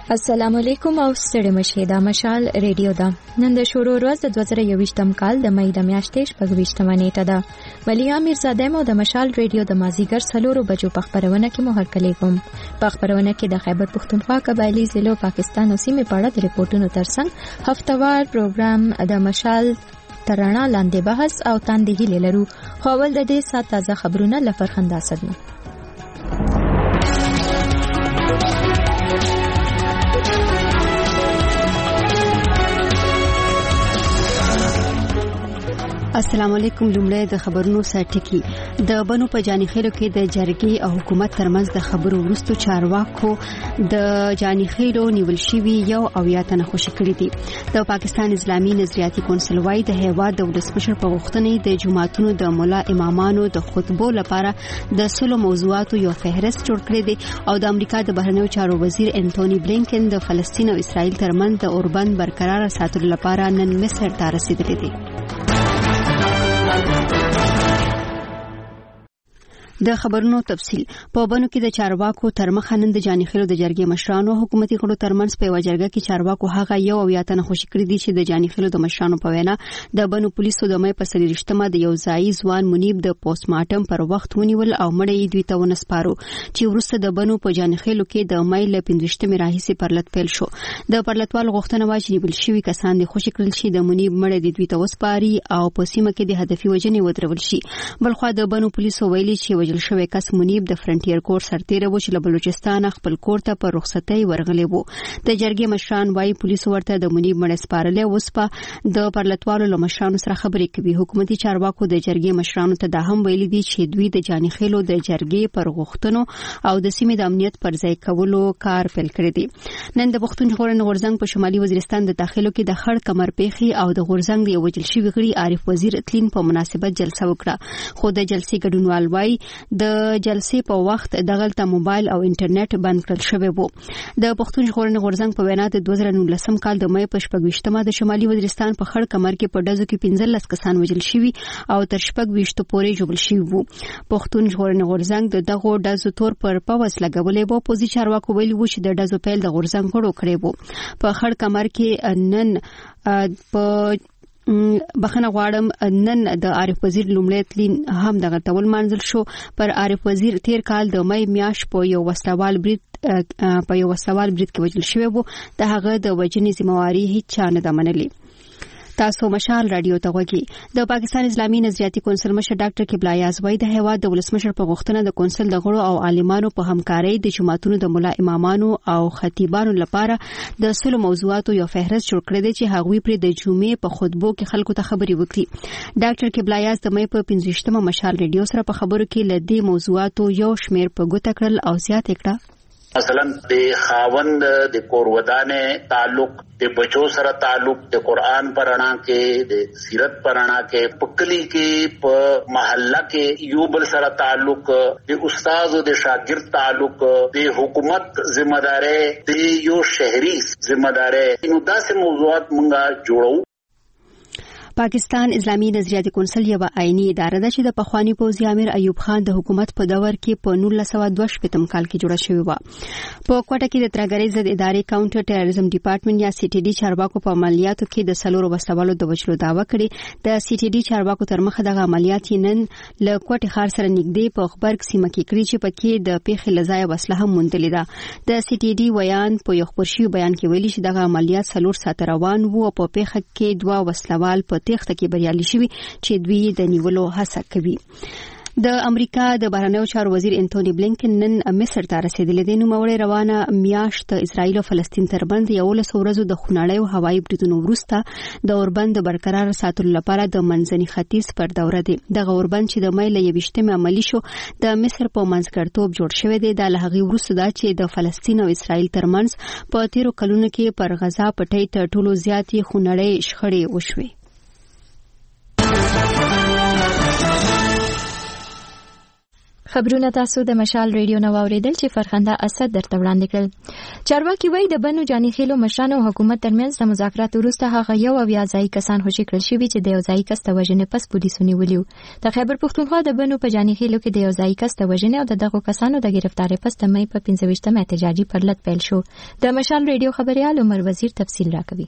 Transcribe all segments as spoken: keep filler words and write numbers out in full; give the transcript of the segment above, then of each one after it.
السلام علیکم او ستړي مشه دا مشال ریډیو دا نن د شروع ورځ د دوه زره یوویشتم کال د مې د میاشتې شپږویشتمه نیټه ده. ولیا میرزاده مو د مشال ریډیو د مازیګر سلورو بجو په خبرونه کې مو هرکلی کوم. په خبرونه کې د خیبر پختونخوا قبایلی ضلع پاکستان او سیمې په اړه د ریپورتونو ترڅنګ هفتوار پروګرام د مشال ترانه لاندې بحث او تاندې هیله لرو. خو ول د دې سات تازه خبرونه لفرخنده صدمه. السلام علیکم. لومړی د خبرونو سرټکی. د بنو په جانیخیلو کې د جرګې او حکومت ترمنځ د خبرو وروسته چارواکو د جانیخیلو نیول شوی یو او یا تنه خوشی کړی دي. د پاکستان اسلامي نظریاتي کونسل وايي د هیواد د ولسمشر په غوښتنې د جماعتونو د مولا امامانو د خطبو لپاره د سلو موضوعاتو یو فهرست جوړ کړی دی او د امریکا د بهرنیو چارو وزیر انټونی بلینکن د فلسطین او اسرائیل ترمنځ د اوربند برقرار ساتلو لپاره نن مصر ته رسیدلی دي. د خبرونو تفصیل. په بنو کې د چارواکو تر مخه نن د جانیخیلو د جرګې مشرانو حکومتي غړو ترمنځ په وجرګه کې چارواکو هغه یو او یا تنه خوشی کړی دي چې د جانیخیلو د مشرانو په وینا د بنو پولیسو د مې په سلیریشتمه د یو ځای ځوان منیب د پوسټ مارټم پر وخت ونیول او مړی یې دوی ته ونسپارو چې ورسته د بنو په جانیخیلو کې د مې ل پنځشتمه راهیسي پرلط پیل شو. د پرلطوال غوښتنه واچ نیول شوی کسان د خوشی کړل شي د منیب مړی د دوی ته وسپاري او په سیمه کې د هدفي وجنې ودرول شي. بلخو د بنو پولیسو ویلي چې وجل شوی کس منیب د فرنټیر کور سرتیره و چې له بلوچستان خپل کور ته په رخصتۍ ورغلی وو. د جرګې مشران وايي پولیسو ورته د منیب مړی سپارلې وسپه د پرلطوالو له مشرانو سره خبرې کوي. حکومتي چارواکو د جرګې مشرانو ته دا هم ویلي دي چې دوی د جانیخیلو د جرګې پر غوښتنو او د سیمې د امنیت پر ځای کولو کار پیل کړی دی. نن د پښتون ژغورنې غورځنګ په شمالي وزیرستان د داخلو کې د خړ کمر پیخي او د غورځنګ د یو وجل شوی غړي عارف وزیر اتلین په مناسبت جلسه وکړه. خو د جلسې ګډونوال وايي د جلسې په وخت دغلته موبایل او انټرنیټ بند کړل شوی وو. د پښتون ژغورنې غورځنګ په وینا د دوه زره نولسم کال د مې په شپږویشتمه د شمالي وزیرستان په خړ کمر کې په ډزو کې پنځلس کسان وژل شوي او تر شپږویشتو پورې ژوبل شوي وو. پښتون ژغورنې غورځنګ د دغو ډزو تور پر پوس لګولې وو. پوزي چارواکو ویلي وو چې د ډزو پیل د غورځنګ غړو کړی وو. په خړ کمر کې نن په بخنه غواړم نن د عارف وزیر لومړی تلین هم دغه تول منځل شو. پر عارف وزیر تیر کال د مې میاش په یو وسوال برید په یو وسوال برید کې وژل شوی وو. د هغه د وجنې ذمہواری هیڅ چا نه منلې. تاسو مشال رادیو ته وګورئ. د پاکستان اسلامي نظریاتي کونسل مشر ډاکټر قبله یاز وايي د هیواد د ولسمشر په غوښتنه د کونسل د غړو او عالمانو په همکارۍ د جماعتونو د مولا امامانو او خطیبانو لپاره د سلو موضوعاتو یو فهرست جوړ کړی دی چې هغوی پر د جمعې په خطبو کې خلکو ته خبرې وکړي. ډاکټر قبله یاز د مې په پنځویشتمه مشال ریډیو سره په خبرو کې لدی موضوعاتو یو شمیر په ګوته کړل او زیات کړه. مثلا د خاوند د کورودانه تعلق د بچو سره تعلق د قرآن پرانا کې د سیرت پرانا کې پکلی کې په محله کې یو بل سره تعلق د استاد او د شاګرد تعلق د حکومت ذمہ داري د یو شهري ذمہ داري نو داسې موضوعات مونږه جوړو. پاکستان اسلامي نظریاتي کونسل یو آئینی اداره ده چې د پخوانی پوځي امیر ایوب خان د حکومت په دور کې په نولس سوه دوه شپږم کال کې جوړه شوې و. په کوټه کې د ترګری ضد ادارې کاونټر ټیرریزم ډپارټمنټ یا سی ټي ډي چارواکو په عملیاتو کې د سلورو وسوالو د وژلو دعوه کړې. د سی ټي ډي چارواکو تر مخه دغه عملیات نن له کوټه خار سره نږدې په خبرګ سیمه کې کړی چې پکې د پیښې لزای وسله هم موندلې ده. د سی ټي ډي ویان په یو خبرشي بیان کې ویلي چې دغه عملیات سلور ساعت روان وو او په پیښه کې دوه وسلوال په تخته کې بریالي شوي چې دوی د نیولو هڅه کوي. د امریکا د بهرنیو چارو وزیر انټونی بلینکن نن مصر ته رسیدلی دی. نو موړی روانه میاشت اسرائیل او فلسطین ترمنځ یو لس ورځو د خونړیو هوایي بریدونو وروسته د اوربند برقرار ساتلو لپاره د منځني ختیځ پر دوره دی. دغه اوربند چې د مې له یویشتمې عملي شو د مصر په منځګړیتوب جوړ شوی دی. د لهغې وروسته دا چې د فلسطین او اسرائیل ترمنځ په تیرو کلونو کې پر غزا پټۍ تر ټولو زیاتې خونړۍ شخړې وشوې. خبرونه تاسو د مشال ریډیو نو اوریدل چې فرخنده اسد درته وړاندې کړل. چارواکي وایي د بنو جاني خېلو مشرانو او حکومت ترمنځ د مذاکراتو وروسته هغه یو او یا ځای کسان خوشي کړل شوي چې د یو ځای کس د وژنې پس پولیسو نیولیو. د خیبر پښتونخوا د بنو په جاني خېلو کې د یو ځای کس د وژنې او د دغو کسانو د گرفتاری پس د مې په پنځه ویشتمه احتجاجي پرلط پیل شو. د مشال ریډیو خبريال عمر وزیر تفصیل راکوي.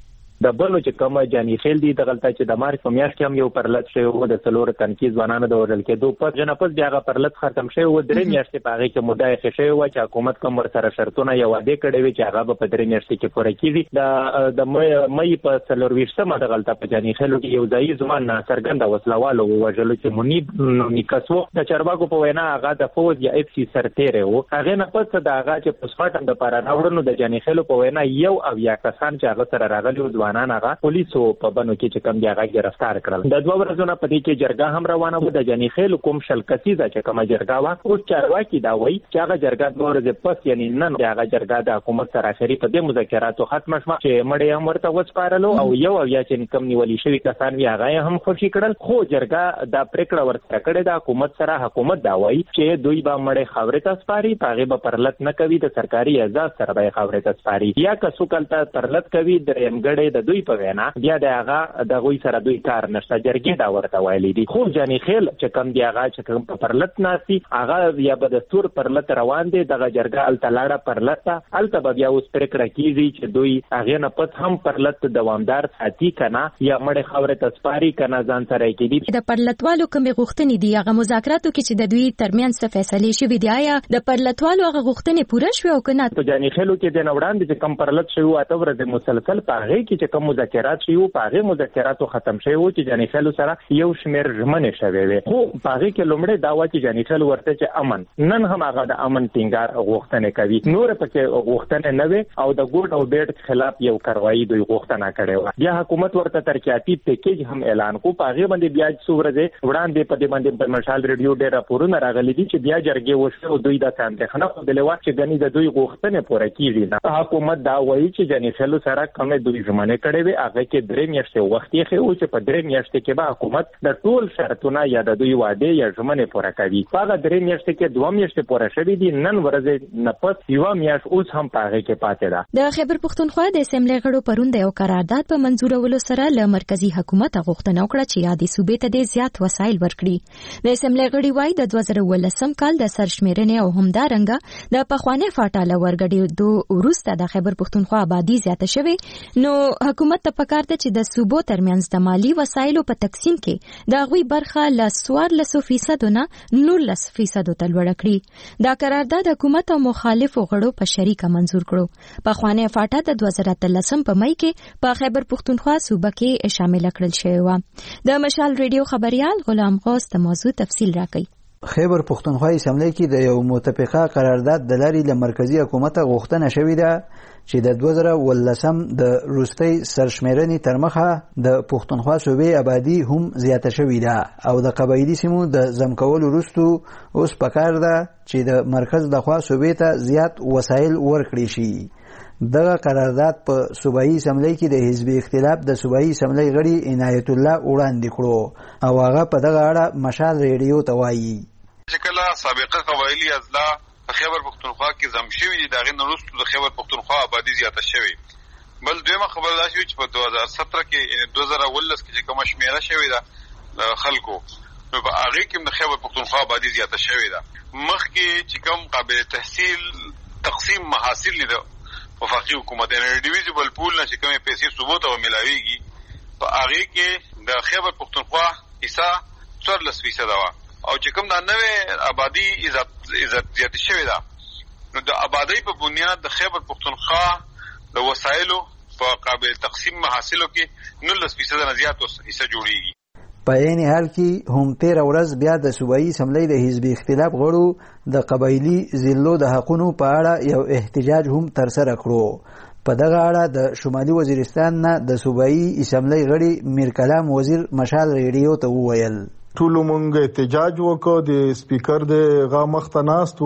د بلو چې کوم جاني خېل دي د غلطه چې د مارچ په میاشت کې هم یو پرلط شوی و د څلور تنکي ځوانانو د ورل کېدو په جنا پس بیا غ پرلط ختم شوی و درې میاشتې په هغه کې مدعي شوی و چې حکومت کوم سره شرطونه یو عادي کړی وي چې هغه په درې میاشتې کې پوره کیږي. د د مې په څلور ویشتمه د غلطه په جاني خېل کې یو ځای ځوان څرګنده وسلوالو وژلو چې منیب نیکسو د چارواکو په وینا هغه د فوج یا اف سی سرتیره و. هغه نه پس د هغه چې پوسټمارټم د پاره راوړنو د جاني خېل په وینا یو او یا کسان چې هغه سره راغلي ځوانان هغه پولیس سو په بنو کې چې کم دی هغه گرفتار کړل. د دوه ورځې په دې کې جرګه هم روانه و. د جاني خېل کوم شل کسیزه چې کومه جرګه وا او چارواکي دا وایي چې هغه جرګه دوه ورځې پس یعنی نن هغه جرګه د حکومت سره اخري په دې مذاکراتو ختم شوه چې مړی هم ورته وسپارلو او یو او یا چې کم نیولې شوی کسان وی هغه هم خوشي کړل. خو جرګه دا پریکړه ورته کړې د حکومت سره حکومت دا وایي چې دوی به مړی خاورې ته سپاري هغه به پرلط نه کوي د سرکاري اعزاز سره به خاورې ته سپاري یا که څوک پرلط کوي د امګړې د دوی په وینا بیا د هغه د غوي سره دوی کار نشته. جرګې دا ورته ویلي دي. خو جاني خېل چې کم دی هغه چې کوم په پرلط ناسي هغه یا به د ستور پرلط روان دي دغه جرګه التلاړه پرلط الته به بیا اوس پریکړه کیږي چې دوی هغه نه پد هم پرلط دوامدار ساتي کنه یا مړ خبره تسپاري کنه ځان سره کېدي. د پرلطوالو کوم غوښتنې دي هغه مذاکراتو کې چې د دوی ترمنځ څه فیصله شوې دي آیا د پرلطوالو هغه غوښتنې پوره شوې او کنه؟ په جاني خېلو کې د نوړاندې چې کم پرلط شوی اته ورځې مسلسل په هغه کې چې کوم مذاکرات شوی په هغه مذاکراتو ختم شوی و چې جاني خېل سره یو شمیر ژمنې شوی وي. خو په هغه کې لومړی دا و چې جاني خېل ورته چې امن نن هم هغه د امن ټینګار غوښتنه کوي. نور پکې غوښتنه نه وي او د ګوډ او بیډ خلاف یو کاروایی دوی غوښتنه کړې و. بیا حکومت ورته ترقیاتي پیکیج هم اعلان کو. په هغه باندې بیا څو ورځې وړاندې په دې باندې په مشال ریډیو ډېر راپورونه راغلي دي چې بیا جرګې وشو او دوی د اندېښنه خوده و چې غني د دوی غوښتنه پوره کیږي نه. حکومت دا وایي چې جاني خېل سره کومه دوی ژمنه کړې وي هغه کې درې میاشتې وخت یې خو چې په درې میاشتې کې به حکومت د ټول شرطونه یا د دوی وعده یا ژمنې پوره کوي. هغه درې میاشتې کې دوه میاشتې پوره شوې دي. نن ورځ نه پس یو میاشت اوس هم پاره کې پاتې ده. د خیبر پښتونخوا د اسمبلی غړو پرون د یو قرارداد په منزورولو سره له مرکزی حکومت غوښتنه وکړه چې یادې صوبې ته د زیات وسایل ورکړي. د اسمبلی غړي وایي د دوه زره ولسم کال د سرشمیرنې او همدارنګه د پخوانی فاټاله ورګډي دوه وروسته د خیبر پښتونخوا آبادی زیاته شوې نو حکومت ته پکار ده چې د صوبو ترمنځ د مالی وسایلو په تقسیم کې د غوي برخه ل څوارلس فیصد نه نولس فیصد ته لوړ کړي. دا قرارداد حکومت او مخالفو غړو په شریکه منزور کړو. په خوانه فاټا د دوه زره اتلسم په مې کې په خیبر پښتونخوا صوبه کې شامل کړل شوی و. د مشال ریډیو خبريال غلام غوث د موضوع تفصیل راکړي. خیبر پښتونخوا اسمبلی کې د یو متفقه قرارداد د لاري له مرکزی حکومت غوښتنه شوې ده چې د دوه زره ولسم د روستۍ سرشمیرنې تر مخه د پښتونخوا صوبې آبادی هم زیاته شوې ده او د قبایلی سیمو د ځمکولو وروسته اوس پکار ده چې د مرکز لخوا صوبې ته زیات وسایل ورکړي شي. دغه قرارداد په صوبایي اسمبلی کې د حزب اختلاف د صوبایي اسمبلی غړي عنایت الله وړاندې کړو او هغه په دغه اړه مشال ریډیو ته وایي چې کله سابقه قبایلی اضلاع په خیبر پښتونخوا کې زم شوي دي دغه نورستو د خیبر پښتونخوا آبادی زیاته شوی. بل دویمه خبر دا شوی چې په دوه زره ستره کې دوه زره ولس کې چې کومه شمیره شوی ده خلکو نو په هغه کې د خیبر پښتونخوا آبادی زیاته شوی ده. مخکې چې کوم قابل تحصیل تقسیم محاصیل لیدو وفاقي حکومت ان ډیویژبل پول نه چې کومه پیسې صوبو ته ملاويږي په هغه کې د خیبر پښتونخوا حصہ څوارلس فیصد و او چې کوم د نوې آبادی عزت عزت زیات شوی ده نو د آبادی په بنیاد د خیبر پښتونخوا د وسایلو په قابل تقسیم محاصلو کې نولس فیصد نه زیات حصہ جوړیږي. په عین حال کې هم تیر ورځ بیا د صوبایي اسمبلی د حزب اختلاف غړو د قبایلی ضلعو د حقونو په اړه یو احتجاج هم ترسره کړو. په دغه اړه د شمالي وزیرستان نه د صوبایي اسمبلی غړي میر کلام وزیر مشال ریډیو ته وویل ټول مونږ احتجاج وکړو د سپیکر د غا مخته ناستو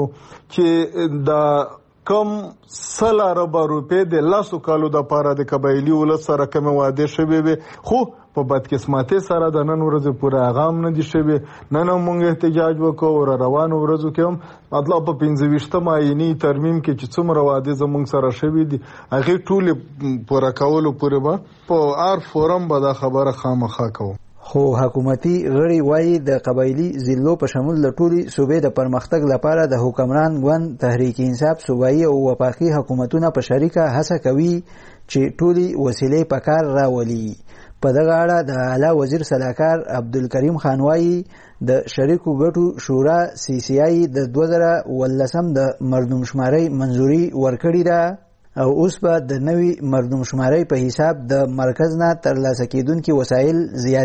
چې د کم سل ارب روپے د لاسو کالو د پاره د قبایلی ولس سره کوم واده شوی وي خو په بدقسمتۍ سره د نن ورځې پورې اغام نه دي شوي. نن هم موږ احتجاج وکړو او روانو ورځو کې هم مطلب په پنځه ویشتم آیینی ترمیم کې چې څومره وعدې زموږ سره شوي دي هغې ټولې پوره کولو پورې به په هر فورم به دا خبره خامخا کوو. خو حکومتي غړي وایي د قبایلي ضلعو په شمول د ټولې صوبې د پرمختګ لپاره د حکمران ګوند تحریک انصاف صوبایي او وفاقي حکومتونه په شریکه هڅه کوي چې ټولې وسیلې په کار راولي. په دغه اړه د اعلی وزیر سلاکار عبدالکریم خان وایي د شریکو ګټو شورا سی سی آی د دوه زره ولسم د مردمشمارۍ منظوري ورکړې ده او اوس به د نوې مردمشمارۍ په حساب د مرکز نه ترلاسه کېدونکي وسایل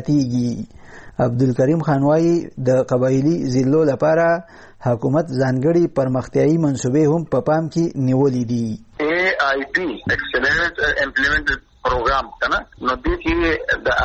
زیاتیږي. عبدالکریم خان وایي د قبایلي ضلعو لپاره حکومت ځانګړي پرمختیایي منصوبې هم په پام کې نیولې دي. اے آئی پی ایکسلنٹ امپلیمنټ پروګرام کنه نو دې کې د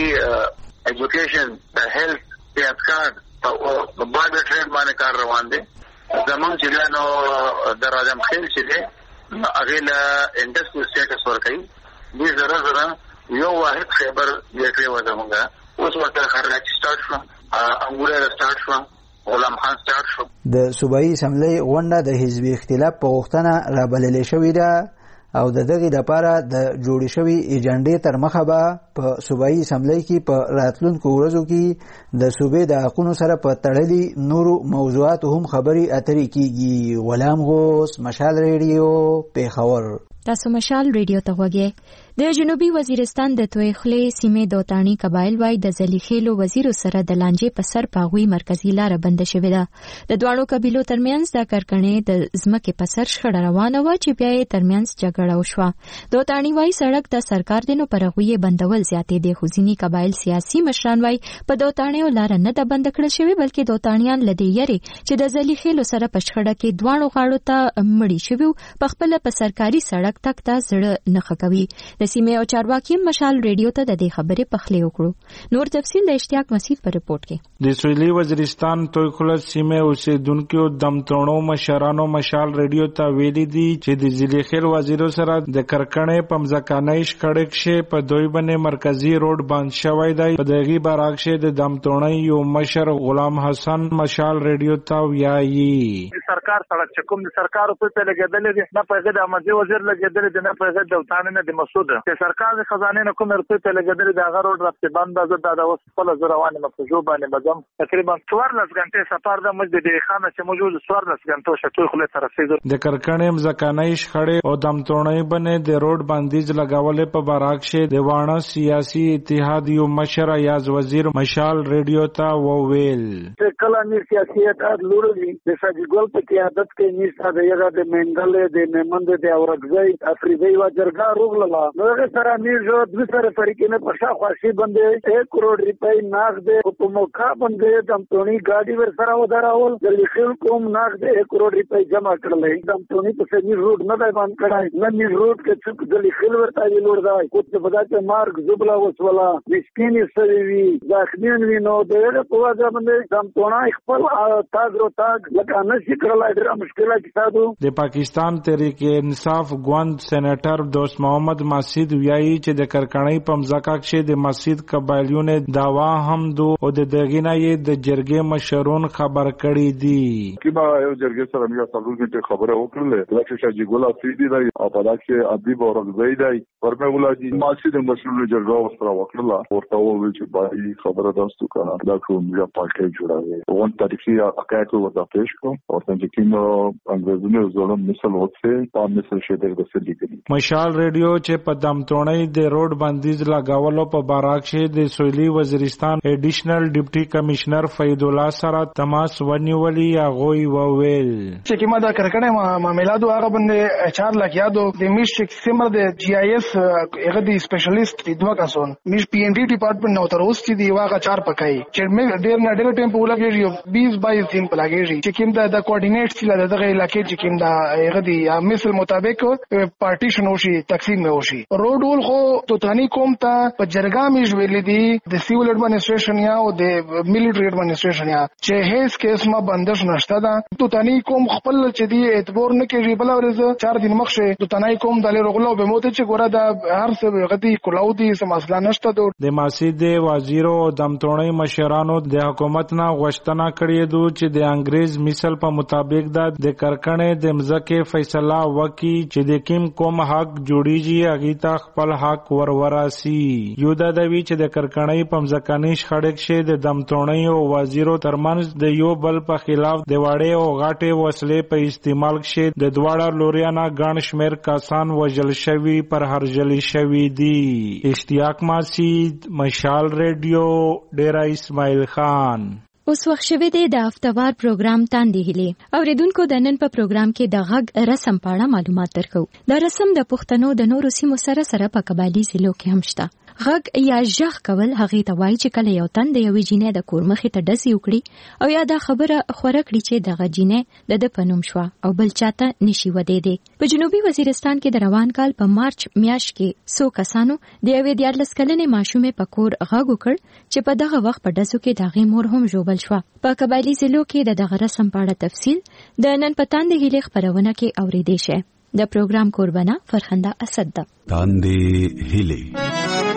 هغه ایجوکیشن د هیلث هیلث کارت په باندې ټریډ باندې کار روان دي. زمون چې نو د راجم خیل چې دي هغه له انډستری سټیټس ورکړي دې زره زره یو واحد خبر یې کړی و زمونږه اوس ورته خرج سٹارټ شو انګوره سٹارټ شو غلام خان سٹارټ شو. د صوبایي اسمبلی غونډه د حزبي اختلاف په غوښتنه رابللې شوې ده او د دغې لپاره د جوړې شوې ایجنډې تر مخه به په صوبایي اسمبلی کې په راتلونکو ورځو کې د صوبې د حقونو سره په تړلي نورو موضوعاتو هم خبرې اترې کیږي. غلام غوث، مشال ریډیو، پیښور. تاسو مشال ریډیو ته وګورئ. د جنوبي وزیرستان د تویخلې سیمې دوتانی قبایل وای د زلیخېلو وزیرو سره د لانجې په سر پاغوي مرکزی لار بند شوې ده. د دوانو قبیلو ترمنځ د کرکنې د ځمکې په سر شخړه روانه و چې بیا یې ترمنځ جګړه وشوه. دوتانی وای سړک د سرکار دینو پر غوي بندول زیاتې دي. خو ځینې قبایل سیاسي مشران وای په دوتانیو لار نه د بند کړل شوې بلکې دوتانیان لدی یری چې د زلیخېلو سره په شخړه کې دوانو غاړو ته مړی شوی په خپل په سرکاري سړک تک ته زړه نه خکوي. د سیمې او چارواکي مشال ریډیو ته د دې خبرې پخلی وکړو. نور تفصیل د اشتیاق مسیح په رپورت کې. د سویلي وزیرستان تویخله سیمې اوسیدونکو دمتونو مشرانو مشال ریډیو ته ویلي دي چې د زلیخیل وزیرو سره د کرکنې په مځکانۍ شخړې کې په دوی باندې مرکزی روډ بند شوی دی. په دغه برعکس د دمتونۍ یو مشر غلام حسن مشال ریډیو ته ویایي سرکار سره چې کوم سرکار په ته لګیدل دي نه په د امازي وزیر لګیدل دي نه په د وطن نه د مسعود چې سرکار د خزانه نه کوم رته ته لګیدل دي هغه روډ رابطه بند ده. دا د وسپله زروانه مفجو باندې بزم تقریبا څوارلس غنټې سفر د مسجد خانه چې موجود څوارلس غنټو شتوي خله تر رسیدل. د کرکنې مځکانۍ شخړې او دمتونۍ باندې د روډ بندیز لګاولې په برعکس د وانه سیاسي اتحاد یو مشر ایاز وزیر مشال ریډیو ته وویل چې کله نی سیاسي اتحاد لوري د ساجګل په قیادت کې نيستا د یغه د منګل د میمند د اورګزای افریدي و جرګه روغله نو سره نیژو د سره فریقینه په شاخواشي باندې یک کروڑ روپۍ ناغ دې په موقع باندې دمتونی گاډي ور سره ودراول د لیکل کوم ناغ دې یک کروڑ روپۍ جمع کړلې. دمتونی په سنی روډ نه دی باندې کړای نه نی روډ کې څوک د لیکل ورته ویلور دی کوڅه په دغه مارګ زبلا وسولا مسکینی سوي ځاخنین وینو دغه په وجه باندې دمتونا خپل تاګ رو تاګ لکه نشي کړلای ډېر مشکله کې ساتو. د پاکستان تحریک انصاف ګوند سېنیټر دوست محمد مسعود ویایي چې د کرکنۍ په مځکه کې د مسجد قبایلیونه داوا هم دو او د دغه نه یې د جرګې مشرون خبر کړي دي. کیما یو جرګې سره موږ تاسو ته خبره وکړه لکه چې جګولا سیدی دی او په دغه کې ادیب او رغبی دی ورمه ولادي مسجد مسلول جرګه سره وکړه ورته وویل چې باندې خبره تاسو کنه دا کوم یو پاکه جوړه وون تاریخي حقایق ورته پېښ کو او څنګه چې نو انګريزونو ظلم مثال وڅه په مثال شه دغه څه لیکلي. مشال ریډیو چې په دمتونۍ د روډ بندیز لګاولو په برعکس د سویلي وزیرستان ایډیشنل ډیپټي کمشنر فید الله سره تماس ونیولي هغه وویل چې کیما دا کرکنه معاملاتو هغه باندې چار لک یادو د میش سیمر د جی آی ایس هغه د سپیشلیست د دوه کسون میش پی ان ډي ډپارټمنټ نو تر اوسه دی واغه چار پکای چې مې ډیر نه ډیر ټیم په ولګي یو بیس بایس دین په لګي چې کیم دا د کوارډینیټ سیل دغه علاقې چې کیم دا هغه دی مثل مطابق پارټیشن وشي تقسیم وشي روډ ول خو توتانی قوم ته په جرګه میږ ویلې دي د سیول ایڈمنسټریشن یا او د میلیټری ایڈمنسټریشن یا چې هیڅ کیس ما بندش نشته ده. توتانی قوم خپل چې دی اعتبار نه کوي. بل ورځ چار دن مخشه توتانی قوم د لرغلو به موته چې ګوره د هر څه غدي کلاو دي سم مسله نشته. د ماسید وزیرو دمتونی مشرانو د حکومت نه غوښتنه کړې ده چې د انګریز مثال په مطابق د کرکنې د مزکه فیصله وکي چې د کیم کوم حق جوړیږي هغه ته خپل حق وروراسي. یو د دوی چې د کرکنې په مزکاني شخړک شه د دمتونی او وزیرو ترمنځ د یو بل په خلاف د واړې او غاټې وسلې په استعمال شه د دواړه لوريانه ګڼ شمیر کسان وژل شوي پر هرجلی شوي دي. اشتیاق ماسید، مشال ریډیو، ډیرا اسماعیل خان. اوس وخت شوه دی د هفتوار پروګرام تاندې هلي اوریدونکو د نن په پروګرام کې د غږ رسم په اړه معلومات درکو. د رسم د پښتنو د نورو سیمو سره سره په قبایلی ضلعو کې هم شته. غږ یا ژغ کول هغه ته وایي چې کله یو تن د یوې جینې د کور مخې ته ډزې وکړي او یا دا خبره خوره کړي چې دغه جینې د ده په نوم شوه او بل چاته نشي ودېدی. په جنوبي وزیرستان کې د روان کال په مارچ میاشت کې څو کسانو د یوې دیارلس کلنې ماشومې په کور غږ وکړ چې په دغه وخت په ډزو کې د هغې مور هم ژوبل شوه. په قبایلي ضلعو کې د دغه رسم په اړه تفصیل د نن په تاندې هیلې خپرونه کې اورېدی شئ. د پروګرام کوربنه فرخنده اسد ده. تاندې هیلې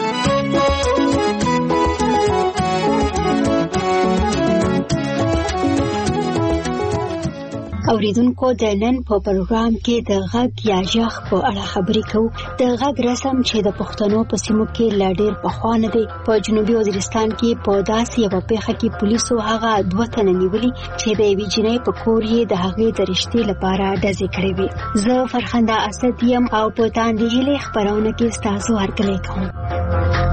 اوریدونکو د نن په پروګرام کې د غږ یا ژغ په اړه خبرې کوو. د غږ رسم چې د پښتنو په سیمو کې لا ډېر پخوا نه دی. په جنوبي وزیرستان کې په داسې یوه پیښه کې پولیسو هغه دوه تنه نیولي چې د یوې جینۍ په کور یې د هغې د رشتې لپاره ډزې کړې وې. زه فرخنده اسد یم او په تاندې هیلې خپرونه کې ستاسو هرکلی کوم.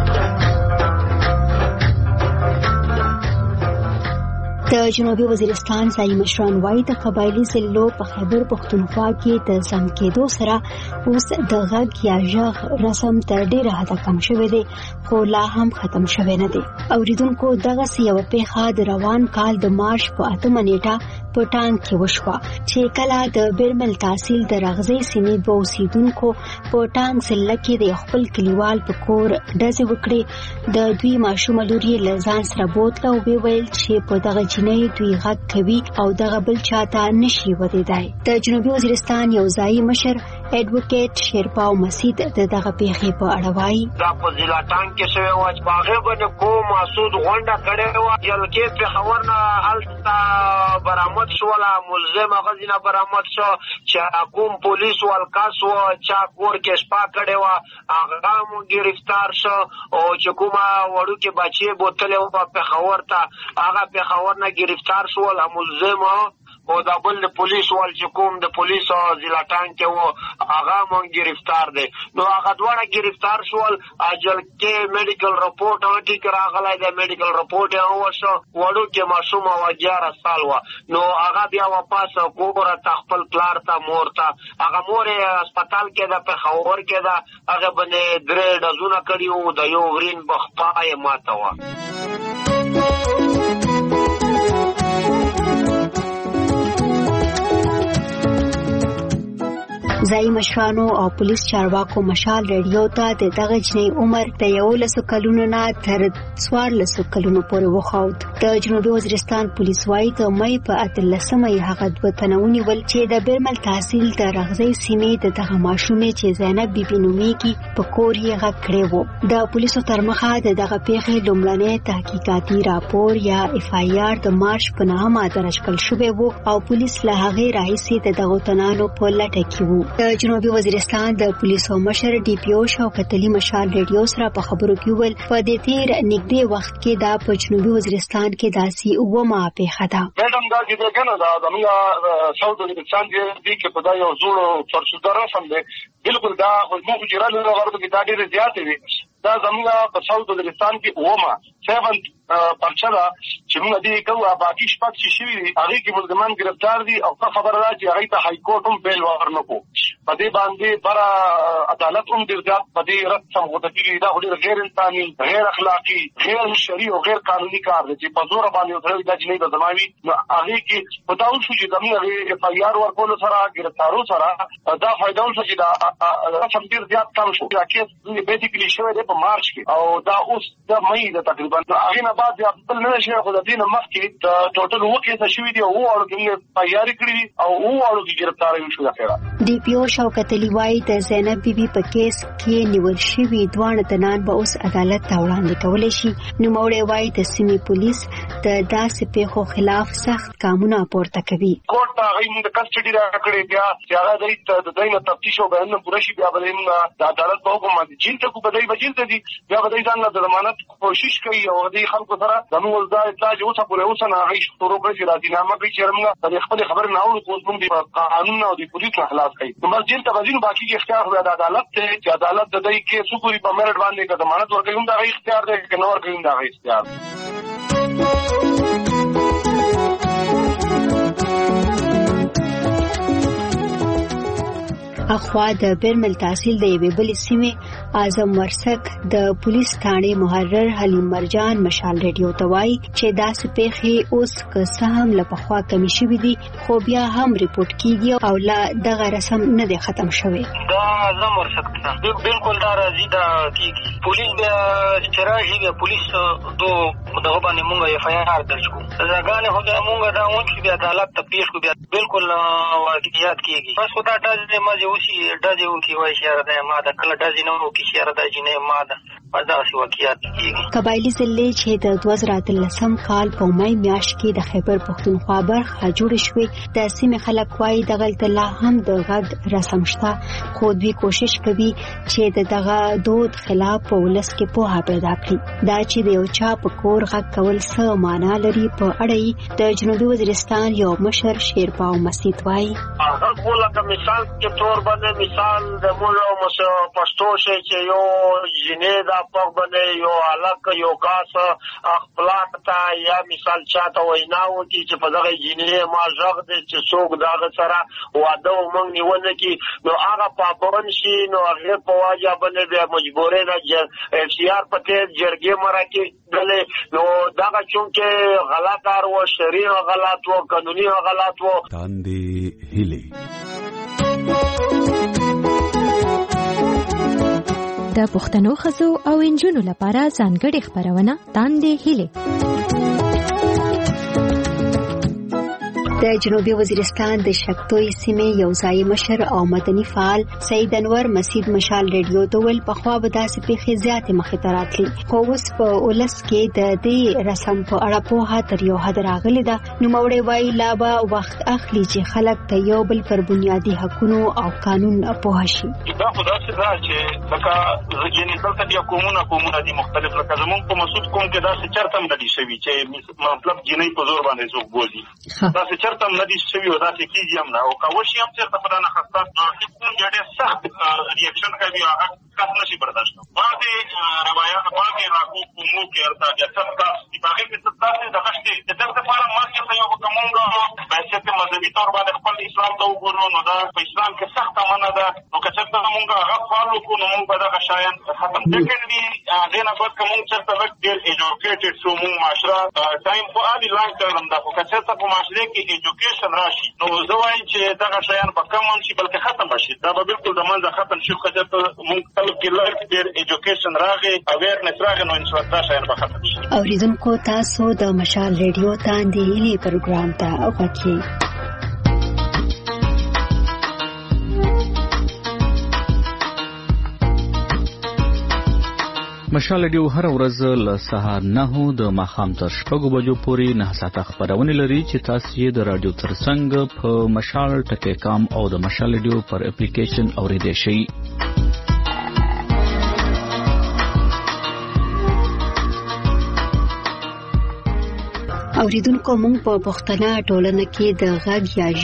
د جنوبي وزیرستان ځایي مشران وايي د قبایلي ضلعو په خیبر پښتونخوا کې د ضم کېدو سره اوس د غږ یا ژغ رسم تر ډېره حده کم شوی دی خو لا هم ختم شوی نه دی. اوریدونکو دغسې یوه پیښه د روان کال د مارچ په اتمه نیټه په ټانک کې وشوه چې کله د بیرمل تحصیل د رغزۍ سیمې دوه اوسېدونکو په ټانک سله کې د خپل کلیوال په کور ډزې وکړې. د دوی ماشومه لور یې له ځان سره بوتله او ویې ویل چې په دغه جینۍ دوی غږ کوي او دغه بل چاته نشي ودېدای. د جنوبي وزیرستان یو ځایي مشر ایډوکیټ شیرپاو مسید د دغه پیښې په اړه وایي. دا په ضلع ټانک کې شوی و چې په هغې باندې کوم مسعود غونډه کړې وه. جلکې پېښور نه هلته برآمد شوله، ملزم هغه ځینه برآمد شو چې کوم پولیس والکس و چا کور کې شپه کړې وه هغه هم ګرفتار شو او چې کومه وړوکې بچې بوتلې وه پېښور ته هغه پېښور نه ګرفتار شول. ملزم او دا بل د پولیس وال چې کوم د پولیس ضلع ټانک کې و هغه هم ګرفتار دی. نو هغه دواړه ګرفتار شول. اجل کې میډیکل رپورټ هم ټیک راغلی دی. میډیکل رپورټ یې هم وشو. وړوکې ماشومه وه اجاره سال وه. نو هغه بیا واپس کور ته خپل پلار ته مور ته هغه مور یې هسپتال کې ده پېښور کې ده هغه باندې درې ډزونه کړي وو. د یو ورین بخپا یې ماته وه. ځایي مشرانو او پولیس چارواکو مشال ریډیو ته د دغه جینۍ عمر د یولسو کلونو نه تر څوارلسو کلونو پورې وښود. د جنوبي وزیرستان پولیس وايي د مۍ په اتلسمه یې هغه دوه تنه ونیول چې د بیرمل تحصیل د رغزۍ سیمې د دغه ماشومې چې زینب بیبي نومیږي په کور یې غږ کړی و. د پولیسو تر مخه د دغه پیښې لومړنی تحقیقاتي راپور یا اف آی آر د مارچ په نهمه درج کړل شوی و او پولیس له هغې راهیسې د دغو تنانو په لټه کې وو. د جنوبي وزیرستان د پولیسو مشر ډي پی او شوکت علي مشال ریډیو سره په خبرو کې ویل په دې تیر نږدې وخت کې دا په جنوبي وزیرستان کې داسې اومه پیښه ده. میډم دا چې کنه دا زموږ ساوث وزیرستان کې کې په دا یو زوړ فرصت رسم دی. بالکل دا موږ چې راځو غواړو کې دا ډېر زیات وي. دا زموږ په ساوث وزیرستان کې اومه سیون پرچا دا چې موږ دې کوو باقي شپږ چې شوي دي هغه کې ملزمان گرفتار دي او څه خبره ده چې هغه ته های کورټ هم بیل ورنکو په دې باندې پر عدالت هم درځه په دې رد سم غوډه دا ډېر غیر انساني غیر اخلاقی غیر شرعي او غیر قانوني کار دی چې په زور باندې وتړل د جنۍ د زماوي هغه کې په تاسو چې زموږ اف آی آر ورکول سره گرفتارو سره دا فائدہ ول چې دا رقم ډیر زیات کم شو دا کې بیسیکلی شوی دی په مارچ کې او دا اوس د مې د تقریبا هغه بعد بیا بل نه شي خو د دې مخکې د ټوټل وکړې څه شوی دی او اړو کې تیاری کړی او اړو کې گرفتار شو دا ډي پی او شوکت علي وايي د زینب بیبي په کیس کې نیول شوی دوه تنان به اوس عدالت ته وړاندې کولای شي. نو موړې وايي د سیمې پولیس د داسې پیښو خلاف سخت قانونه پورته کوي. کوټ هغه موږ کسټډي راکړې بیا چې هغه د دینه تفتیش او بیان پوره شي بیا به موږ د عدالت په حکم باندې جیل ته کو بدای بجیل ته دي بیا به ځان د ضمانت کوشش کوي او د خلکو سره زموږ ځای تاج اوسه پورې اوسه نه هیڅ شروع کړی چې راځينامه کوي چې موږ د خپل خبر نه اورو کوم کوم دي قانون او د پولیس خلاف کوي. نو جیل ته وزیر باقي اختیار د عدالت ته چې عدالت د دې کې سپوري په میرټ باندې د ضمانت ورکوي دا اختیار دی چې نور کوي دا اختیار. اخوا د برمل تحصیل د یوې بلې سیمې اعظم ورسک د پولیس ثانې محرر حلیم مرجان مشال ریډیو ته وایي چې داسې پیښې اوس که څه هم له پخوا کمې شوي دي خو بیا هم ریپورټ کیږي او لا دغه رسم نه دی ختم شوی. دا اعظم ورسک ته بالکل دا راځي دا کیږي پولیس بیا چې راشي بیا پولیس دو دغه باندې مونږ اف آی آر درج کوو سزاګانې خو بیا مونږ دا اون چې بیا عدالت ته پیښ کوو بیا بالکل واقعیت کیږي بس خو دا ډازې مازې وشي ډازې وکړي وایي چې یاره دا ما ده کله ډازې نه وکړي چې یاره دا جینۍ ما ده بس دغسې واقعیت کیږي. قبایلي ضلعې چې د دوه زره اتلسم کال په می میاشت کې د خیبر پښتونخوا برخه جوړې شوې د سیمې خلک وایي دغلته لا هم د غږ رسم شته خو دوی کوشش کوي چې د دغه دود خلاف په ولس کې پوهه پیدا کړي. دا چې د یو چا په کور غږ کول څه معنا لري په اړه د جنوبي وزیرستان یو مشر شیرپاو مسید وایي هغه لکه مثال کې تور باندې مثال د موږ مسو پښتو شي چې یو جنې دا په باندې یو الک یو کاس خپل تا یا مثال چاته ویناو چې په دغه جنې ما ژغ دې چې څوک دا سره واده ومنګ نیونه کې نو هغه پابون شي نو هغه په واجب باندې بیا مجبورې ده اف سی آر پته جرګې مرکه دلې نو دا چونکه غلط ار و شریع غلط و قانوني غلط و تاندې هلي د پښتنو ښځو او انجونو لپاره ځانګړې خبرونه تاندې هلي. د جنوبي وزیرستان د شکتوی سیمې یو ځای مشر او مدني فعال سید انور مسید مشال ریډیو ته ول په خوا به داسې پیښې زیاتې مخې ته راتلي خو اوس په ولس کې د دې رسم په اړه پوهه تر یو حد راغلې ده. نو موړې وایي لا به وخت اخلي چې خلک ته یو بل پر بنیادي حقوقو او قانون پوه شي. دا خو داسې ده چې لکه ځینې دلته بیا قومونه قومونه دي مختلف لکه زمونږ په مسعود قوم کې داسې چرته هم نه دي شوي چې مطلب جنۍ په زور باندې څوک بولي داسې چرته هم نه دي شوي او داسې کېږي هم نه او که وشي هم چېرته په دا نخسته نو ډېر سخت ریاکشن کوي هغه کس نشي برداشت کولی. بعضې روایات بعضې راکو قومو کې ورته بیا څه کس دي په هغې کې څه داسې دغه شتې د دغه دپاره مخکې ته یو که مونږ بحیثیت مذهبي طور باندې خپل اسلام ته وګورو نو دا په اسلام کې سخته منع ده نو که چېرته مونږ هغه فال وکړو نو مونږ به دغه شیان ختم. سیکنډلي هغې نه بعد که مونږ چېرته لږ ډېر ایجوکیټډ شو مونږ معاشره ټایم خو الي لانګ ټرم ده خو که چېرته په معاشرې کې ایجوکیشن راشي نو زه وایم چې دغه شیان به کم هم شي بلکې ختم به شي دا به بالکل د منځه ختم شي که چېرته مونږ خلک کې لږ ډېر ایجوکیشن راغی اویرنس راغی نو انشاءالله دا شیان به ختم شي. اوریدونکو تاسو د مشال ریډیو تاندې هلي پروګرام ته وکړئ. مشال ریډیو هر ورځ له سهار نهو د ماښام تر شپږو بجو پورې نه ساعته خپرونه لري چې تاسو یې د رادیو ترڅنګ په مشال ټکی کام او د مشال ریډیو پر اپلیکیشن اوریدئ شئ. اوریدونکو موږ په پښتنه ټولنه کې د غږ یا ژغ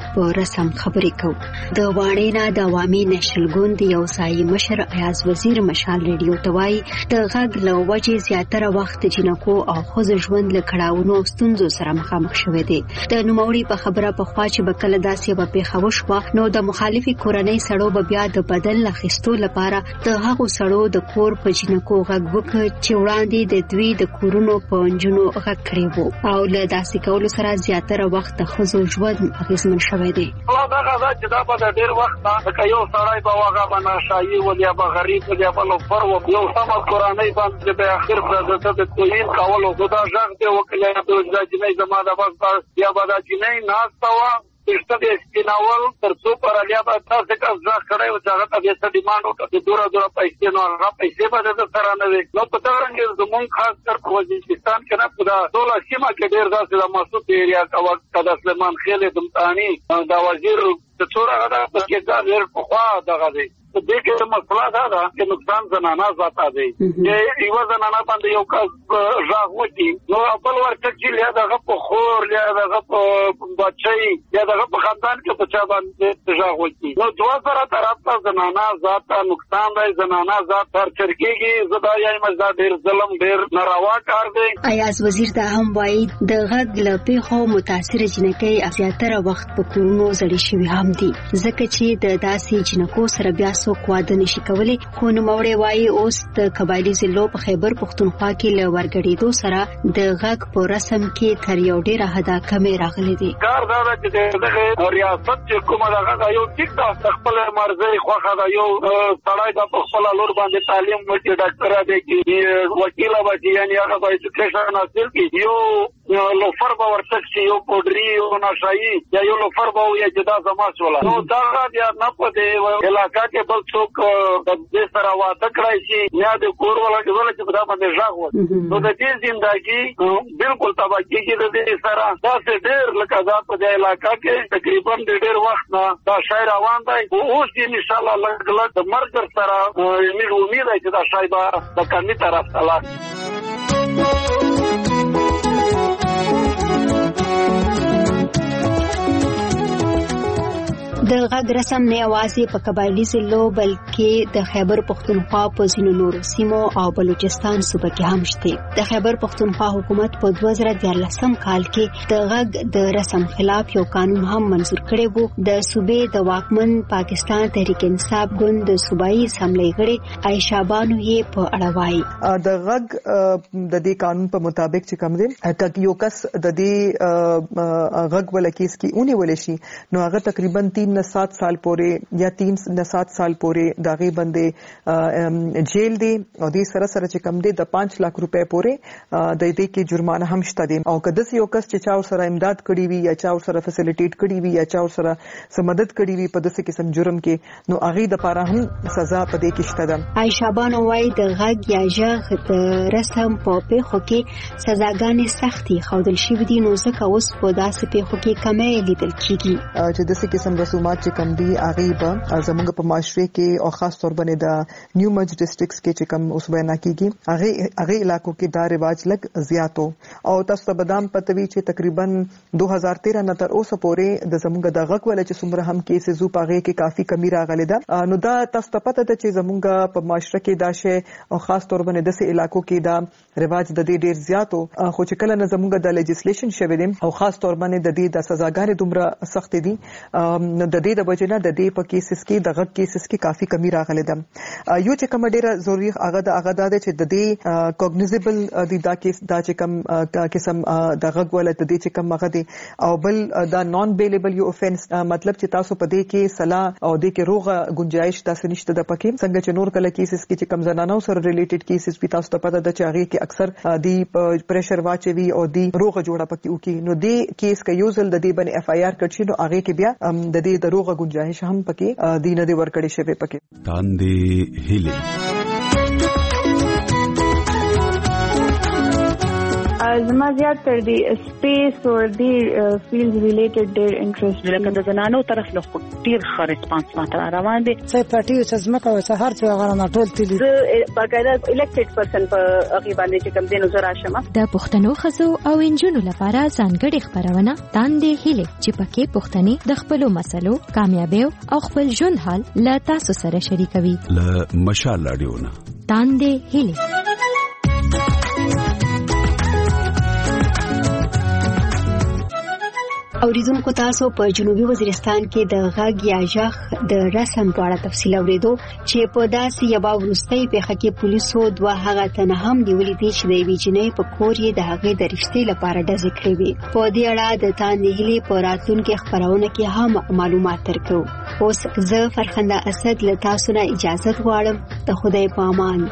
په رسم خبرې کوو. د واړې نه د عوامي نېشنل ګوند یو ځایي مشر ایاز وزیر مشال ریډیو ته وایي د غږ له وجې زیاتره وخت جنکو او ښځو ژوند له کړاوونو او ستونزو سره مخامخ شوی دی. د نوموړي په خبره پخوا چې به کله داسې یوه پېښه وشوه نو د مخالفې کورنۍ سړو به بیا د بدل اخیستو لپاره د هغو سړو د کور په جنکو غږ وکړ چې وړاندې د دوی د کورونو په نجونو غږ کړی و او له داسې کولو سره زیاتره وخت د ښځو ژوند اغېزمن شوی دی. دغه دا چې دا به د ډېر وخت لکه یو سړی به هغه به ناشایي ول یا به غریب ول یا به لوفر و یو سمه کورنۍ باندې به اخر د ده د توهین کولو خو دا غږ دی وکړی دا جنۍ زما د بس یا به دا جنۍ ناسته وه پښته دې سپینول تر څو پر الیا به تاسو کس ځاګ کړی و چې هغه ته دې څه ډیمانډ وکړه چې دوره دوره پیسې نو هغه پیسې به د سره نه وي. نو په دغه رنګ زمونږ خاص کر په وزیرستان کې نه په دا ټوله سیمه کې ډېر داسې د مسعود ایریا که د سلیمان خېل دمتاني دا وزیر د څوره هغه دا پکې دا ډېر پخوا دغه دی. دې کې مسله دا ده چې نقصان زنانه ذاته دی چې یو زنانه باندې یو کس ژغ وکړي نو بل ورته چې یا دغه په خور یا دغه په بچی یا دغه په خاندان کې په چا باندې ژغ وکړي نو دوه سره طرف ته زنانه ذاته نقصان دی. زنانه ذات تر چرکیږي زدا یې مزدا ډېر ظلم ډېر ناروا کار دی. ایاز وزیر دا هم وایي د غږ له پیښو متاثره جنکۍ زیاتره وخت په کورونو زړې شوي هم دي ځکه چې د داسې جنکو سره بیا څوک واده نشي کولی. خو نوموړی وایي اوس د قبایلي ضلعو په خیبر پښتونخوا کې له ورګډېدو سره د غږ په رسم کې تر یو ډېره حده کمې راغلي دي. کار دا ده چې دغه ریاست چې کومه دغه یو ټیک دا خپل مرزي خوښه ده یو سړی د خپل لور باندې تعلیم وکړي ډاکټر دی کې وکیل به یعنی هغه به ایجوکیشن حاصل کړي یو لوفر به ورته شي یو پودري یو نشایي یا یو لوفر به وي چې دا زما شوله نو دا بیا نه په دې علاقه کې بل څوک د دې سره واده کړی شي یا د کور والا کې ولا چې دا باندې ژغ و نو د دې ژوندۍ بالکل تباہ کېږي د دې سره دا څه ډېر لکه دا په دې علاقه کې تقریبا ډېر وخت نه دا شای روان دی اوس ان شاء الله لږ لږ د مرګ سره امید امید دی چې دا شای به د کمی طرف ته لاړ. د غږ رسم نه یوازې په قبایلي ضلعو بلکې د خیبر پښتونخوا په ځینو نورو سیمو او بلوچستان صوبه کې هم شته. د خیبر پښتونخوا حکومت په دوه زره دیارلسم کال کې د غږ د رسم خلاف یو قانون هم منظور کړی و. د صوبې د واکمن پاکستان تحریک انصاف ګوند د صوبایي اسمبلی غړي عایشه بانو یې په اړه وایي د غږ د دې قانون په مطابق چې کوم دی تک یو کس د دې غږ ولا کیس کې اونې ولې شي نو هغه تقریبا تین سات سال پورې یا تین نه سات سال پورې داغي باندې جیل دی او دې سره سره چې کم دی د پانچ لک روپے پورې د دې کې جرمانه هم شته دی او کله یو کس چې چا سره امداد کړی وي یا چا سره فیسیلیټیټ کړی وي یا چا سره سمدد کړی وي په داسې قسم جرم کې نو هغه د لپاره هم سزا په دې کې شته ده. عایشه بانو وايي د غږ یا ژغ د رسم په پیښو کې سزاګانې سختي خودل شي دي نو ځکه اوس په داسې پیښو کې کمې لیدل کیږي چې داسې قسم رسومات چې کم دي هغه به زموږ په معاشره کې او خاص طور باندې د نیو مرج ډیسټریکټس کې چې کم اوس بیان کیږي هغه هغه علاقو کې دا رواج لګ زیاتو او تاسو ته بدام پتوي چې تقریبا دو هزار تیرہ نه تر اوسه پورې د زموږ د غږ ول چې څومره هم کیسې زو پاغه کې کافي کمی راغله ده نو دا تاسو ته پته ده چې زموږ په معاشره کې دا شی او خاص طور باندې د سې علاقو کې دا رواج د دې ډیر زیاتو خو چې کله نه زموږ د لیجسلیشن شوی دی او خاص طور باندې د دې د سزاګانې دومره سخت دي نو د دې د وجنه د دې په کیسز کې د غږ کیسز کې کافي کمی راغله ده یو چې کوم ډیره ضروري هغه د هغه د چې د دې کوګنیزیبل د دا کیس دا چې کوم قسم د غږ ولته د دې چې کوم هغه دي او بل دا نان بیلیبل یو افنس مطلب چې تاسو په دې کې صلاح او دې کې روغه گنجائش تاسو نشته د پکې څنګه چې نور کله کیسز کې چې کوم زنانو سره ریلیټډ کیسز په تاسو ته پته ده چې هغه کې اکثر دی پریشر واچوي او دی روغه جوړه پکې وکي نو دې کیس کې یو ځل د دې باندې اف آی آر کړی نو هغه کې بیا د دې د روغه گنجائش هم پکې دینه دی ورکړی شوی پکې تاندې هلي زما زیات تر دی سپیس او دی فیلډ ریلیټډ ډیر انټرست لکه د زنانو طرف له خو ډیر ښه ریسپانس ماته روان دي. څه پټي څه زمکه او څه هر څه هغه نه ټول تللی. زه باقاعده الیکټډ پرسن په هغه باندې چې کوم دینو زرا شمه. د پښتنو خزو او انجونو لپاره ځانګړي خبرونه تاندې هلي چې پکې پښتني د خپل مسلو کامیابی او خپل ژوند حال له تاسو سره شریکوي. له مشال رادیو نه تاندې هلي. اوریدونکو تاسو په جنوبي وزیرستان کې د غاګ یا ژغ د رسم په اړه تفصیل اوریدو چې په داسې یو وروستۍ پیښه کې پولیسو دوه هغه تنه هم نیولې دي چې د یوې جنۍ په کور یې د هغې د رشتې لپاره ډزې کړې وي. په دې اړه د تاندې هیلې په راتلونکي خپرونه کې هم معلومات درکړو. اوس زه فرخنده اسد له تاسو نه اجازه غواړم. د خدای په امان.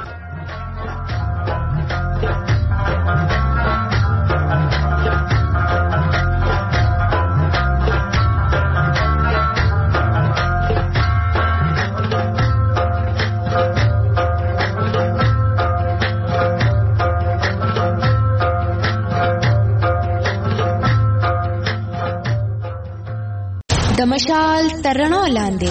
د مشال ترڼو لاندې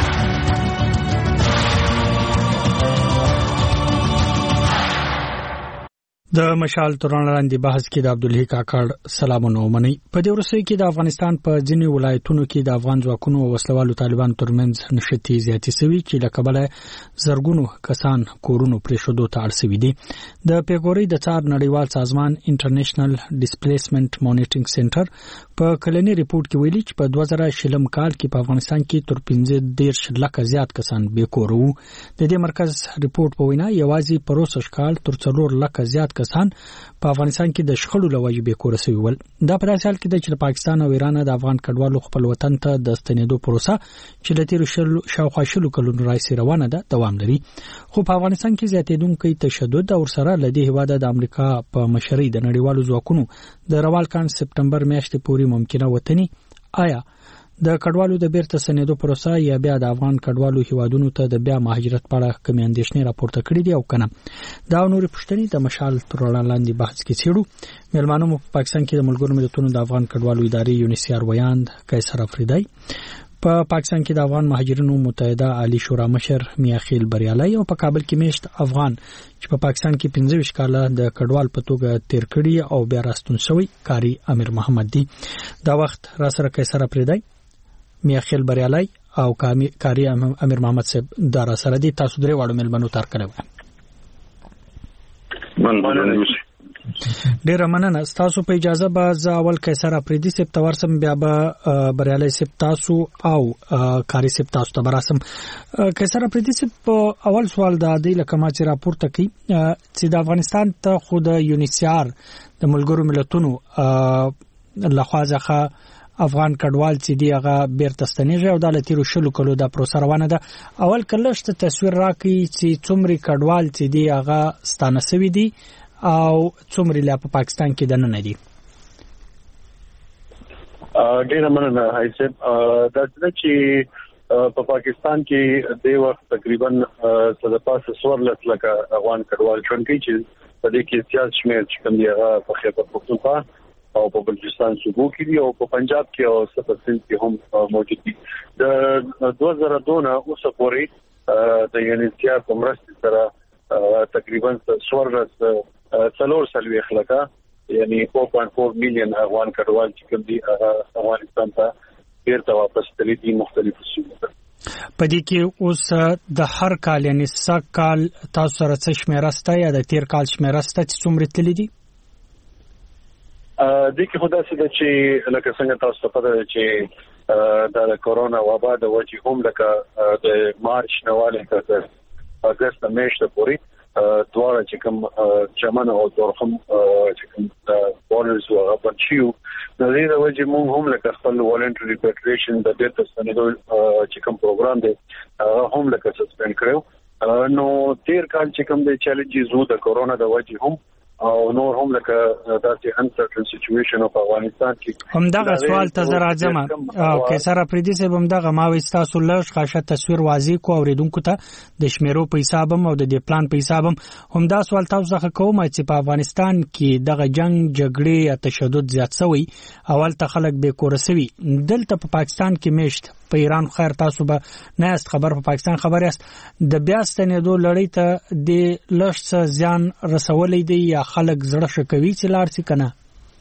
د مشال ترڼو لاندې بحث کې د عبدالحی کاکړ سلامونه ومني. په دې ورسې کې د افغانستان په ځینې ولایتونو کې د افغان ځواکونو او وسلوالو طالبانو ترمنځ نښتې زیاتې شوي چې له کبله زرګونو کسان کورونو پرېښودو ته اړ شوي دي. د پیګورۍ د څار نړیوال سازمان انټرنیشنل ډیسپلیسمنټ مانیټرینګ سنټر په کلنی ریپورت کې ویلي چې په دوه زره شلم کال کې په افغانستان کې تر پنځه دېرش لکه زیات کسان بې کوره وو. د دې مرکز ریپورت په وینا یوازې په روسش کال تر څلور لکه زیات کسان په افغانستان کې د شخړو له وجې بې کوره شوي ول. دا په داسې حال کې ده چې پاکستان او ایران د افغان کډوالو خپل وطن ته د ستنېدو پروسه چې له تېرو شلو شاوخوا شلو کلونو راهیسې روانه ده دوام لري. خو په افغانستان کې زیاتېدونکی تشدد او ورسره له دې هېواده د امریکا په مشرۍ د نړیوالو ځواکونو د روالکان سپټمبر میاشتې پورې ممکنه وطني آیا د کډوالو د بیرته ستنېدو پروسه یا بیا د افغان کډوالو هیوادونو ته د بیا مهاجرت په اړه کومې اندېښنې راپورته کړې دي او کنه. دا نورې پوښتنې د مشال ترڼو لاندې بحث کې څېړو. میلمانه مو په پاکستان کې د ملګرو ملتونو د افغان کډوالو ادارې یونیسیار ویاند قیصر افریدی، په پا پاکستان کې د افغان مهاجرینو متحده عالی شورا مشر میاخیل بریالي او په کابل کې میشت افغان چې په پا پاکستان کې پنځه ویشت کاله د کډوال په توګه تیر کړي او بیا راستون شوی کاری امیر محمد دی. دا وخت را سره قیصر افریدی، میاخیل بریالي او کاری امیر محمد صاحب دا را سره دي. تاسو درې واړو ملمنو تار کړو. ډیره مننه. تاسو په اجازه به ز اول قیصر افریدی صاحب ته ورسم، بیا به بریالي صاحب تاسو او کاری صاحب تاسو ته براسم. قیصر افریدی صاحب اول سوال دا دی لکه ما چې راپورته کی چې د افغانستان ته خود یونیسیار د ملګرو ملتونو لخوا ځخه افغان کډوال چې دی هغه بیرته ستنېږي او د لتیرو شلو کلو د پروسه روانه ده. اول کلهشته تصویر راکړي چې څومره کډوال چې دی هغه ستانه شوي دي او څومره لا په پاکستان کې دنه نه دي. ډیره مننه حیثیت دا چې په پاکستان کې د وخت تقریبا څه د پاسه څوارلس لکه افغان کډوال ژوند کوي چې په دې کې سیاست شمیر چې کوم دی هغه په خیبر پختونخوا او په بلوچستان صوبو کې دي او په پنجاب کې او سپر سند کې هم موجود دي. د دوه زره دوه نه اوسه پورې د یونیسیار په مرسته سره تقریبا څوارلس څلور سلوي خلکا یعنی four point four میلیون افغان کډوال چې کوم دي افغانستان ته بیرته واپس تللي دي مختلفو سیمو ته. په دې کې اوس د هر کال یعنی سږ کال تاسو سره څه شمیره سته یا د تیر کال شمیره سته چې څومره تللي دي؟ د کې خدا سي چې لکه څنګه تاسو ته پته ده چې د کورونا وبا د وجې هم لکه د مارچ نواله تر اگست میاشتې پورې دواړه چې کوم چمن او دورخم چې کوم بورډرز او بچیو د دې د وجې موږ هم لکه خپل والنټري ریپاټریشن د بیرته ستنېدو چې کوم پروګرام دی هم لکه سسپند کړو. نو تیر کال چې کوم د چیلنجز وو د کورونا د وجې هم او نور هم لکه داسې انسرټن سچويشن په افغانستان کې هم دا سوال ته راځم او کیسر افریدي صاحب هم دا ما وستاسو لږ خاصه تصویر واضح کو اوریدونکو ته د شمیرو په حساب او د دې پلان په حساب هم دا سوال تاسو څخه کوم چې په افغانستان کې دغه جنگ جګړې یا تشدد زیات شوی اول ته خلک به کورسوي دلته په پاکستان کې میشت په ایران خیر تاسو به نه است خبر په پاکستان خبر است د بیا ستنېدو لړۍ ته د لښ ځان رسولې دی یا خلک زړه شکوي چې لار سي کنه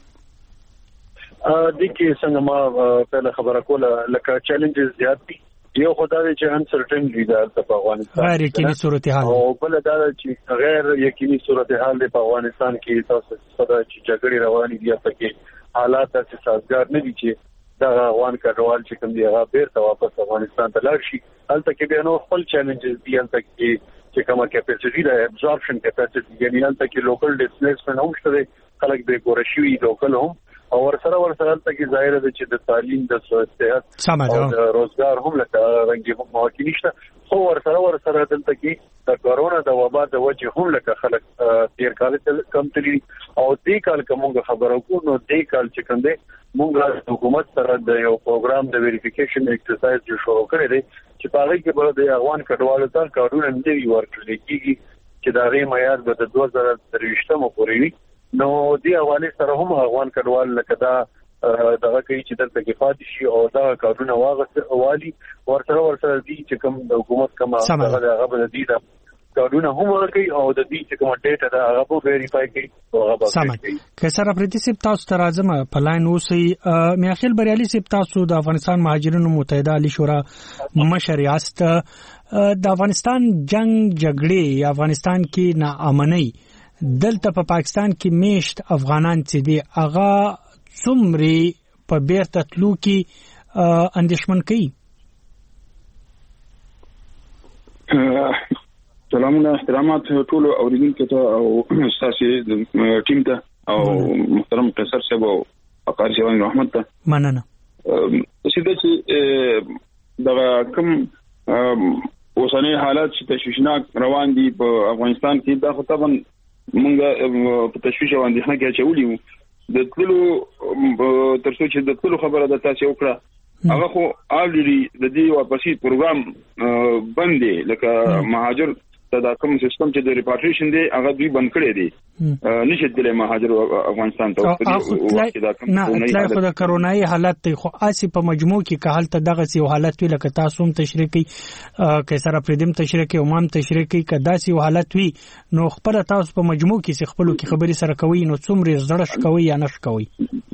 ا د کې څنګه ما په خبره کوله لکه چیلنجز زیات دي یو خدای چې انسرټن دي د افغانستان غیر یقیني صورتحال او بل دا چې غیر یقیني صورتحال د افغانستان کې تاسو صدا چې جګړې روانې دي پکې حالات چې سازگار نه دي چې دا افغان کډوال چې کوم دی هغه بیرته واپس افغانستان ته لاړ شي هلته کې به نو خپل چیلنجز دي هلته کې چې کومه کیپاسټي ده ابزورپشن کیپاسټي یعنی هلته کې لوکل ډیسپلیسمنت هم شته خلک به ګورشي لوکل هم او ورسره ورسره هلته کې ظاهر ده چې د تعلیم د صحت او د روزګار هم لکه رنګي مواقع نشته خو ورسره ورسره دلته کې د کورونا د وبا د وجه هم لکه خلک تیر کال کم تللی او دې کال کومه خبرو کو نو دې کال چې کوم دی موږ حکومت سره د یو پروګرام د ویریفیکیشن ایکسرسایز جو شروع کړی دی چې په هغه کې به د افغان کډوالو ته کارونه نه وی ورکړي کیږي چې دا غي معیار به د دوه زره درویشتمه پورې وي نو دی حواله سره هم افغان کډوال لکه دا دغه کوي چې دلته کې پاتې شي او دا کارونه واغسته والی ورسره ورسره دي چې کوم د حکومت کومه هغه هغه د دې دا کارونه هم ورکوي او د دې چې کومه ډیټا دا هغه په ویریفای کوي او هغه کوي کیسر افریدي صاحب تاسو ته راځم په لاین اوسئ میاخیل بریالي صاحب تاسو د افغانستان مهاجرینو متحده علی شورا مشر یاست د افغانستان جنگ جګړې یا افغانستان کې ناامنۍ دلته په پاکستان کې میشت افغانان چې دي هغه څومره په بیرته تلو کې اندېښمن کوي سلامونه احترامات ټول اوریدونکو ته او تاسو ټیم ته او محترم قیصر صاحب او اقاری شوان رحمت ته مننه سیده چې دا کوم اوسنۍ حالات چې تشویشناک روان دي په افغانستان کې دا خو طبعا موږ په تشویش او اندېښنه کې چولې د ټولو ترڅو چې د ټولو خبره د تاسو وکړه هغه خو الریډي د دې واپسې پروګرام باندې لکه مهاجر دا کوم سیستم چې د ریپاټریشن دی هغه دوی بند کړی دی نشي د مهاجر افغانستان ته نه اطلاع خو د کرونای حالت ته خو اسی په مجموع کې که حالت دغه سی حالت وی لکه تاسو هم تشریح کی کیسر افریدم تشریح کی امام تشریح کی کدا سی حالت وی نو خپل تاسو په مجموع کې سی خپل کې خبري سره کوي نو څومره زړه کوي یا نش کوي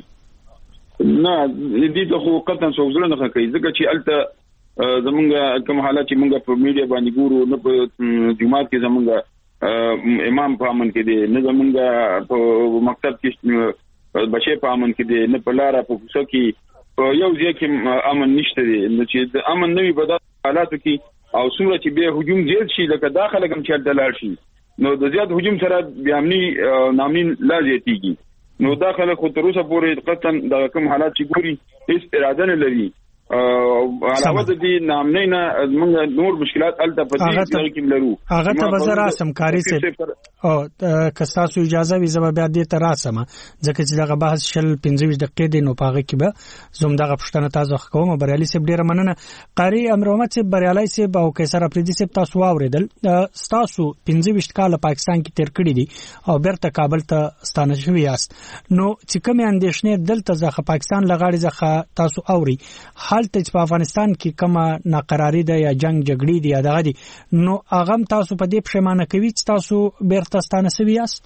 نه دې ته خو قطعا څوزره نه کوي ځکه چې الته زمونږ کوم حالات چې مونږ په میډیا باندې ګورو نه په جمعات کې زمونږ امام په امن کې دی نه زمونږ په مکتب کې بچي په امن کې دی نه په لار په کوڅه کې یو ځای کې امن نشته دی نو چې د امن نوي په حالاتو کې او څومره چې به هجوم زیات شي لکه داخله کوم چې دلار شي نو د زیات هجوم سره بیا امني نامین لا زیاتېږي نو داخله خو تر اوسه پورې قطعا د کوم حالات چې ګوري هیڅ اراده نه لري علاوه د دې نامنۍ نه موږ نور مشکلات الته پدې کې لرو هغه ته وزرا سمکاري سي او کستاسو اجازه وي زما بیا دې تر راسمه ځکه چې دغه بحث شل پنځه دقیقې دی نو پاغه کې به زوم دغه پښتنه تاسو کوم بریالي سي ډیره مننه قاری امرومت سي بریالي سي او کیسر افریدي سي تاسو واوریدل تاسو پنځه کال پاکستان کې تیر کړی دي او بیرته کابل ته ستانه شوی یاست نو چې کوم اندېښنې دلته ځخه پاکستان لغاړي ځخه تاسو اوري حالت په افغانستان کې کومه ناقراری ده یا جنگ جګړې دي یا دغه دي نو هغه تاسو په دې پښیمانه کوي چې تاسو بیرته ستانه سوي یاست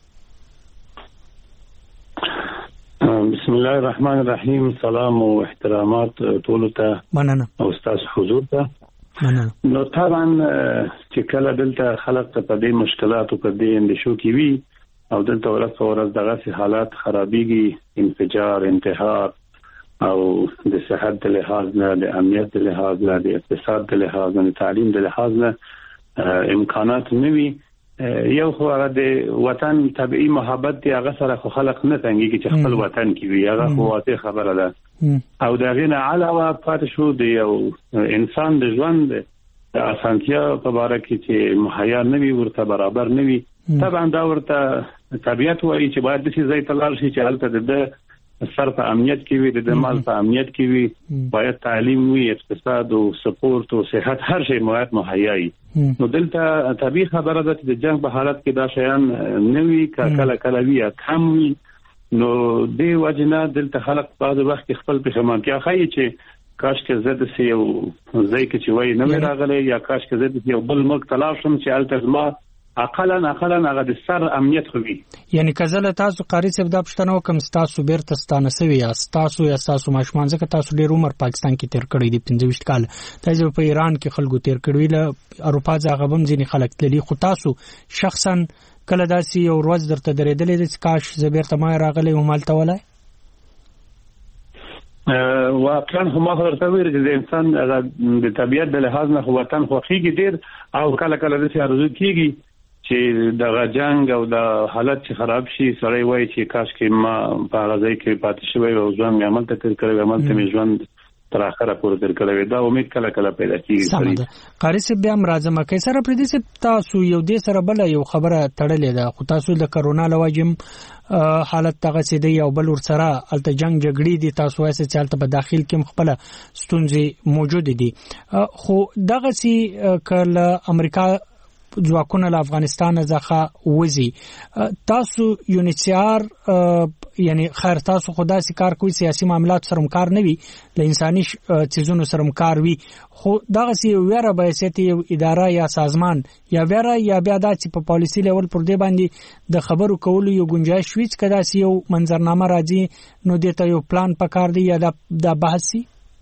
بسم الله الرحمن الرحیم سلام او احترامات ټول ته مننه او استاد حضور ته مننه نو طبعا چې کله دلته خلک ته په دې مشکلاتو په دې اندیشو کې وي او دلته ورته ورځ دغه حالات خرابېږي انفجار انتحار او د صحت د لحاظ نه د امنیت د لحاظ نه د اقتصاد د لحاظ نه د تعلیم د لحاظ نه امکانات نوي یو خو هغه د وطن طبيعي محبت دی هغه سره خو خلق نه تنګي چې خپل وطن کې وي هغه خو واته خبره ده او دا غینه علاوه پاتې شو د یو انسان د ژوند د اسانتیا په اړه کې چې مهیا نوي ورته برابر نوي طبعا دا ورته طبيعت وایي چې باید د ځای ته لاړ شي چې هلته د سر په امنیت کې وي د مال په امنیت کې وي باید تعلیم وي اقتصاد او سپورت او صحت هر شی باید مهیا وي نو دلته طبيعي خبره ده چې د جنگ په حالت کې دا شیان نوي کله کله وي کم وي نو د وجنه دلته خلک په وخت خپل پښمانتیا خایي چې کاش کې زه د سیو ځای کې چې وای نه راغلی یا کاش کې زه د یو بل ملک تلاش شم چې الته ما اقلا اقلا هغه د سر امنیت خو وي یعنی کزله تاسو قاری صاحب دا پښتنو کوم تاسو بیرته ستانه سوي یا تاسو یا تاسو ماشمان ځکه تاسو ډیر عمر پاکستان کې تیر کړی دی پنځه ویشت کال تاسو په ایران کې خلکو تیر کړی له اروپا ځای غوم ځینی خلک تللی خو تاسو شخصا کله داسي یو ورځ درته درېدلې چې کاش زه بیرته ما راغلی و مالته ولای واقعا هم هغه ورته ویل چې انسان د طبيعت د لحاظ نه وطن خوخيږي ډیر او کله کله د سیارو کېږي چې د جنگ او د حالت چې خراب شي سړی وایي چې کاش کې ما په غزای کې پاتې شوی او ځان مې عمل ته تر کړو عمل ته مې ژوند تر اخره پورې تر کړو دا امید کله کله پیدا کیږي قاری صاحب بیا راځم کې سره پر دې چې تاسو یو دې سره بل یو خبره تړلې ده خو تاسو د کرونا لواجم حالت تغه سي دی او بل ور سره الته جنگ جګړې دي تاسو وایي چې الته په داخل کې خپل ستونزې موجود دي خو دغه سي کله امریکا ځواکونه له افغانستان څخه وځي تاسو یونیسیار یعنی خیر تاسو خدا سي کار کوي سیاسي معاملات سره کار نه وي له انساني چیزونو سره کار وي خو دغه سي ویره به سيتي اداره یا سازمان یا ویره یا بیا د چې په پالیسي لیول پر دې باندې د خبرو کولو یو گنجائش وي چې کدا سي یو منظرنامه راځي نو دته یو پلان پکار دی یا د بحثي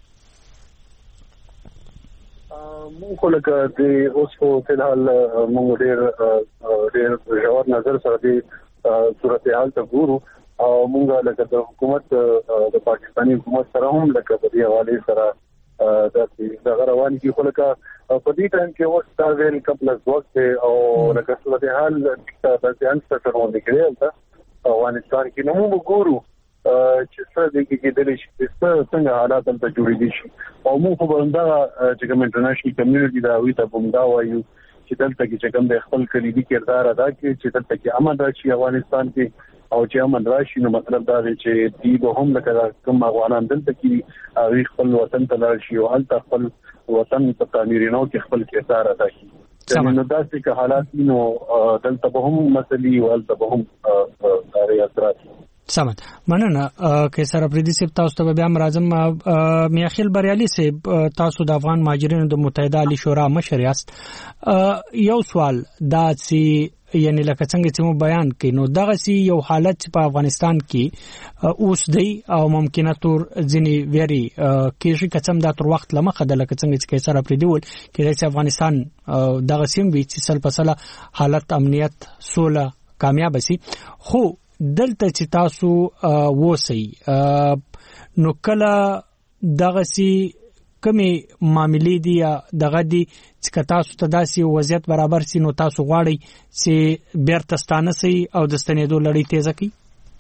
مونږ لکه د اوس په فلحال مونږ ډېر ډېر ژور نظر سره د صورتحال ته ګورو او مونږ لکه د حکومت د پاکستاني حکومت سره هم لکه په دې حواله سره د روان کی خو لکه په دې ټایم کې وخت دا ویل کپل وخت او لکه صورتحال د ځان سره ورته کېږي افغانستان کې نو موږ ګورو چې څه د کې د لشي څنګه حالات ته جوړې دي شي او موږ په بندا چې کوم انټرنیشنل کمیونټي دا وي ته بندا وایو چې دلته کې کوم د خپل کلیدي کردار ادا کوي چې دلته کې امن راشي افغانستان کې او چې امن راشي نو مطلب دا دی چې دی به هم لکه کوم افغانان دلته کې هغه خپل وطن ته لاړ شي او هلته خپل وطن په تعمیرینو کې خپل کردار ادا کوي نو دا چې حالات نو دلته به هم مسلې او دلته به هم دا اثرات سمت مننه که سره پردي سپ تاسو ته بیا مرزم میاخیل بریالي سپ تاسو د افغان مهاجرینو د متحده علی شورا مشر یاست یو سوال دا چې یعنی لکه څنګه چې مو بیان کینو دغه سی یو حالت په افغانستان کې اوس دی او ممکنه تور ځنی ویری کېږي کڅم دا تر وخت لمخه د لکه څنګه چې سره پردي ول کې چې افغانستان دغه سیم وی چې سل پسله حالت امنیت سوله کامیاب شي خو دلته چې تاسو ووسی نو کله دغه سي کمی معاملې دي دغه دي چې تاسو ته داسي وضعیت برابر سي نو تاسو غواړئ چې بیرته ستانه سي او د ستنېدو لړۍ تیزه کړئ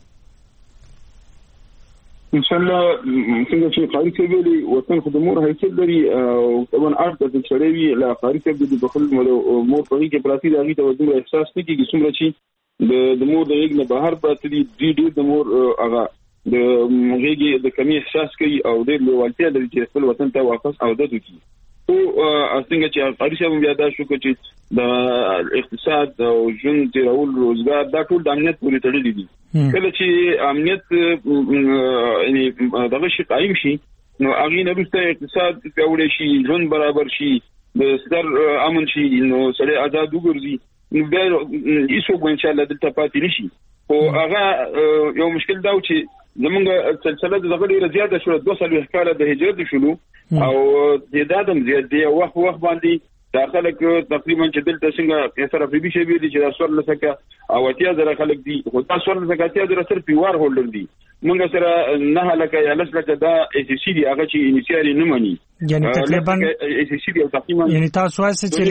ان شاء الله څنګه چې قاری کې ویلي وطن خدمور حیثیت لري او طبعا ارته د چړېوي لا قاری کې د بخل مور په کې پراتی دغه ته وځم احساس نه کیږي څومره چې د د مور د یګ نه بهر پاتې دي ډېر د مور هغه د مغېږي د کمی احساس کوي او د لوالتیا د خپل وطن ته واپس او د دوی او څنګه چې قاری صاحب بیا دا شو چې د اقتصاد او ژوند تیرول روزګار دا ټول د امنیت پورې تړلي دي کله چې امنیت یعنی دغه شي قائم شي نو هغه نه وروسته اقتصاد پیاوړی شي ژوند برابر شي د ستر امن شي نو سړی آزاد وګرځي نو بیا هیڅ وګ ان شاء الله دلته پاتې نشي او هغه یو مشکل دا و چې زمونږ سلسله د دغه ډیره زیاته شو دوه سال کاله د هجرت شلو او د دادم زیات دی وخت وخت باندې داخله کې تقریبا چې دلته څنګه سره په بي شي ویلي چې دا سوال لسکه او اتیا زره خلک دي خو تاسو سوال لسکه اتیا زره سر پیوار هولډر دي مونږ سره نه لکه یا لسکه دا اس سی دي هغه چې انیشیالي نه مانی یعنی تقریبا اس سی دي تقریبا یعنی تاسو وایي چې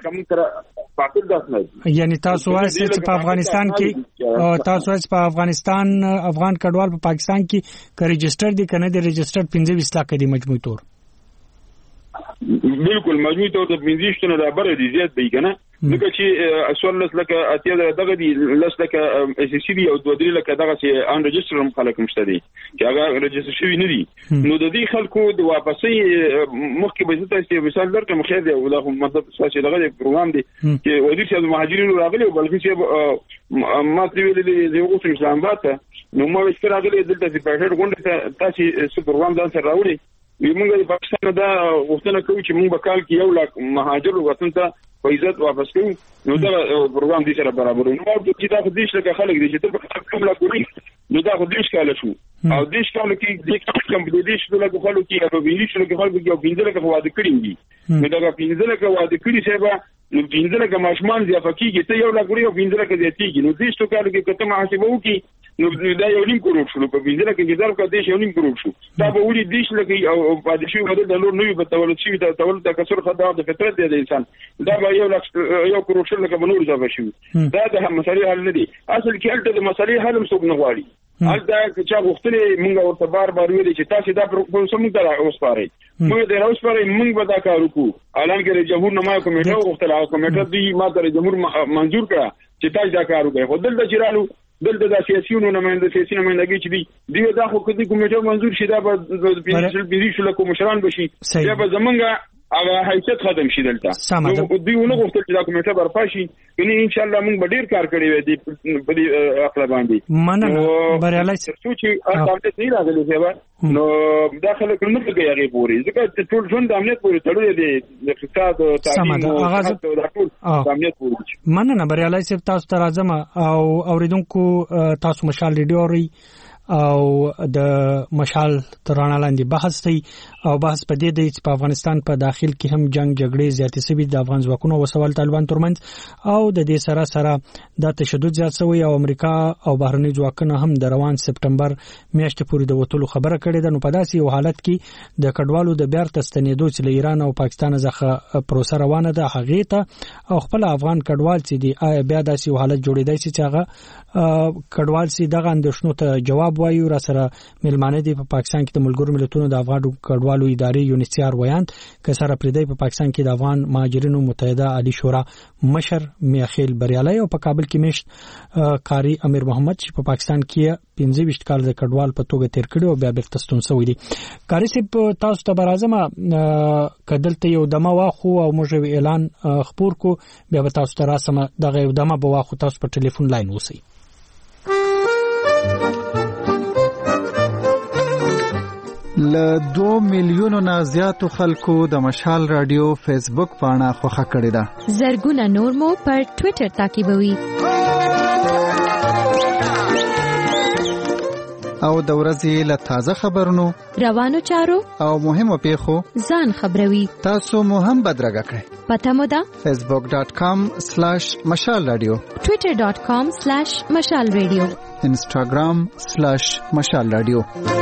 ریجستر یعنی تاسو وایي چې په افغانستان کې تاسو وایي په افغانستان افغان کډوال په پاکستان کې ک ریجستر دي کنه دي ریجستر پنځه ویشت لک دي مجموعي تور بالکل مجموعي تور د پنځه ویشت نه برابر دي زیات دی کنه لکه چې اصول لکه اتیا دغه دی لس لکه اس سی بي او دوه درې لکه دغه چې ان ريجستر هم خلک مشته دي چې هغه ريجستر شوی نه دي نو د دې خلکو د واپسې مخکې به تاسو مثال درکړم خیر دی ولغه مطلب چې دغه پروګرام دی چې وزیر صاحب مهاجرینو راغلي او بلکې چې ما تری ویلې دی یو څه اسلام آباد نو مو وسته راغلي دلته چې په هر غونډه تاسو څه پروګرام ځان سره راوړي موږ د پاکستان دا وختونه کوي چې موږ به کال کې یو لاک مهاجر وطن ته په عزت واپس کوو نو دا پروګرام دې سره برابر نو چې دا خو دې څخه خلک دي چې ته کوم لا کوي نو دا خو دې ښکاله شو او دې ښکاله کې دې کوم دې څه لا خلکو کې او دې څه لا خلکو کې او پینځه لکه واده کړی دي نو دا پینځه لکه واده کړی څه به نو پینځه لکه ماشمان ځکه کېږي ته یو لا ګوري او پینځه لکه دې تیږي نو دې څه کار کې کته محاسبه وکي نو دا یو نیم کروڑ شو په پینځه لکه کې ځار کا دې یو نیم کروڑ شو دا به ولې دې لکه او پاتې شو غوډه د نور نوې په تولد شي د تولد د کسر خدای د فطرت دی د انسان دا به یو لک یو کروڑ شل لکه بنور ځای شي دا د مسلې حل نه دي اصل کې هلته د مسلې حل هم څوک نه غواړي هلته چې غوښتنې موږ ورته بار بار ویلي چې تاسو دا پروګرام سم ته اوسپارئ موږ د اوسپارئ موږ به دا کار وکړو اعلان کړي جمهور نمایه کمیټه وغوښتله او کمیټه دی ما ته جمهور منظور کړه چې تاسو دا کار وکړئ خو دلته چې رالو دلته د سیاسيونو نماینده سیاسي نمائندګي چې دی دی دا خو کدي کمیټه منظور شي دا به بيزل بيزل کوم مشران بشي دا به زمونږه هغه حیثیت ختم شي دلته نو دوی ونه غوښتل چې دا کمیټه برپا شي کني ان شاء الله موږ به ډیر کار کړی وي د په دې خپل باندې مننه بریالي چې اصل نه راغلی دی نو داخله کوم څه کوي هغه پوری ځکه ټول ژوند د امنیت پورې تړلې دي د اقتصاد او تعلیم او د امنیت پورې مننه بریالي صاحب تاسو ته راځم او اوریدونکو تاسو مشال ریډیو اوري او د مشال ترانه لاندې بحث دی او بحث په دې دی چې په افغانستان په داخل کې هم جنگ جګړې زیاتې سوي د افغان ځواکونو او سوال طالبان ترمنځ او د دې سره سره د تشدد زیات شوی او امریکا او بهرني ځواکونه هم د روان سپټمبر میاشتې پورې د وټولو خبره کړې ده نو په داسې یو حالت کې د کډوالو د بیرته ستنېدو چې له ایران او پاکستان څخه پروسه روانه ده هغه ته او خپل افغان کډوال چې دی آیا بیا داسې یو حالت جوړېدای شي چې هغه کډوال سي دغه اندېښنو ته جواب وایو را سره ملمانه دي په پاکستان کې د ملګرو ملتونو د افغان کډوالو ادارې یونیسیار ویاند که سره پردی په پاکستان کې د افغان مهاجرینو متحده عالی شورا مشر میاخیل بریالي او په کابل کې مشت کاری امیر محمد چې په پاکستان کې پنځه ویشت کال د کډوال په توګه تیر کړي او بیا بیرته ستون شوی دي کاری صاحب تاسو ته برازمه کدلته یو دمه واخو او موږ اعلان خبر کو بیا به تاسو ته راسمه دغه یو دمه به واخو تاسو په ټلیفون لاین وسی ل دو میلیونو نه زیاتو خلکو د مشال رادیو فیسبوک پاڼه خوښه کړې ده زرګونه نور مو پر ټوئیټر تعقیبوي او د ورځې له تازه خبرونو روانو چارو او مهمو پیښو ځان خبروي تاسو مو هم بدرګه کړئ پته مو ده facebook dot com slash mashal radio twitter dot com slash mashal radio instagram slash mashal radio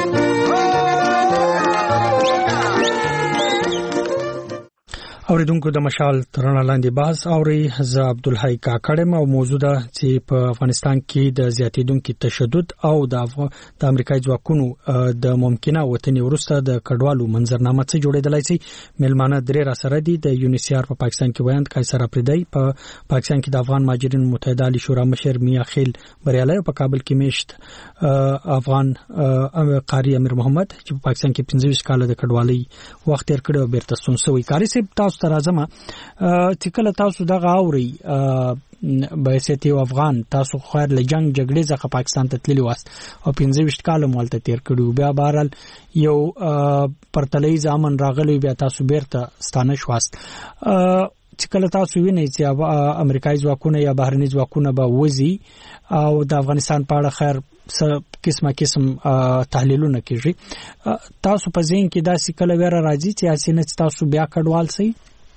اوریدونکو د مشال ترانه لاندې بحث اوري ز عبدالحی کاکړم او موضوع ده چې په افغانستان کې د زیاتیدونکو تشدد او د د امریکایي ځواکونو د ممکنه وطني ورسته د کډوالو منظرنامه څخه جوړېدلای شي ملمانه درې را سره دي د یونیسیار په پاکستان کې ویاند قیصر اپریدی په پاکستان کې د افغان مهاجرینو متحده عالی شورا مشر میاخیل بریالي په کابل کې میشت افغان قاری امیر محمد چې په پاکستان کې پنځه ویشت کال د کډوالۍ وخت تیر کړی او بیرته ستون شوی کاری صاحب تاسو ته راځم چې کله تاسو دغه اوري به سيتي افغان تاسو خیر له جنگ جګړې ځخه پاکستان ته تللی واست او پنځه ویشت کال مولته تیر کړو بیا بهرال یو پرتلې ځامن راغلی بیا تاسو بیرته ستانه شواست چې کله تاسو وینئ چې امریکایي ځواکونه یا بهرني ځواکونه به وځي او د افغانستان په اړه خیر قسمه قسم تحلیلونه کیږي تاسو په ذهن کې دا سکه ویره راځي چې اسینه تاسو بیا کډوال سي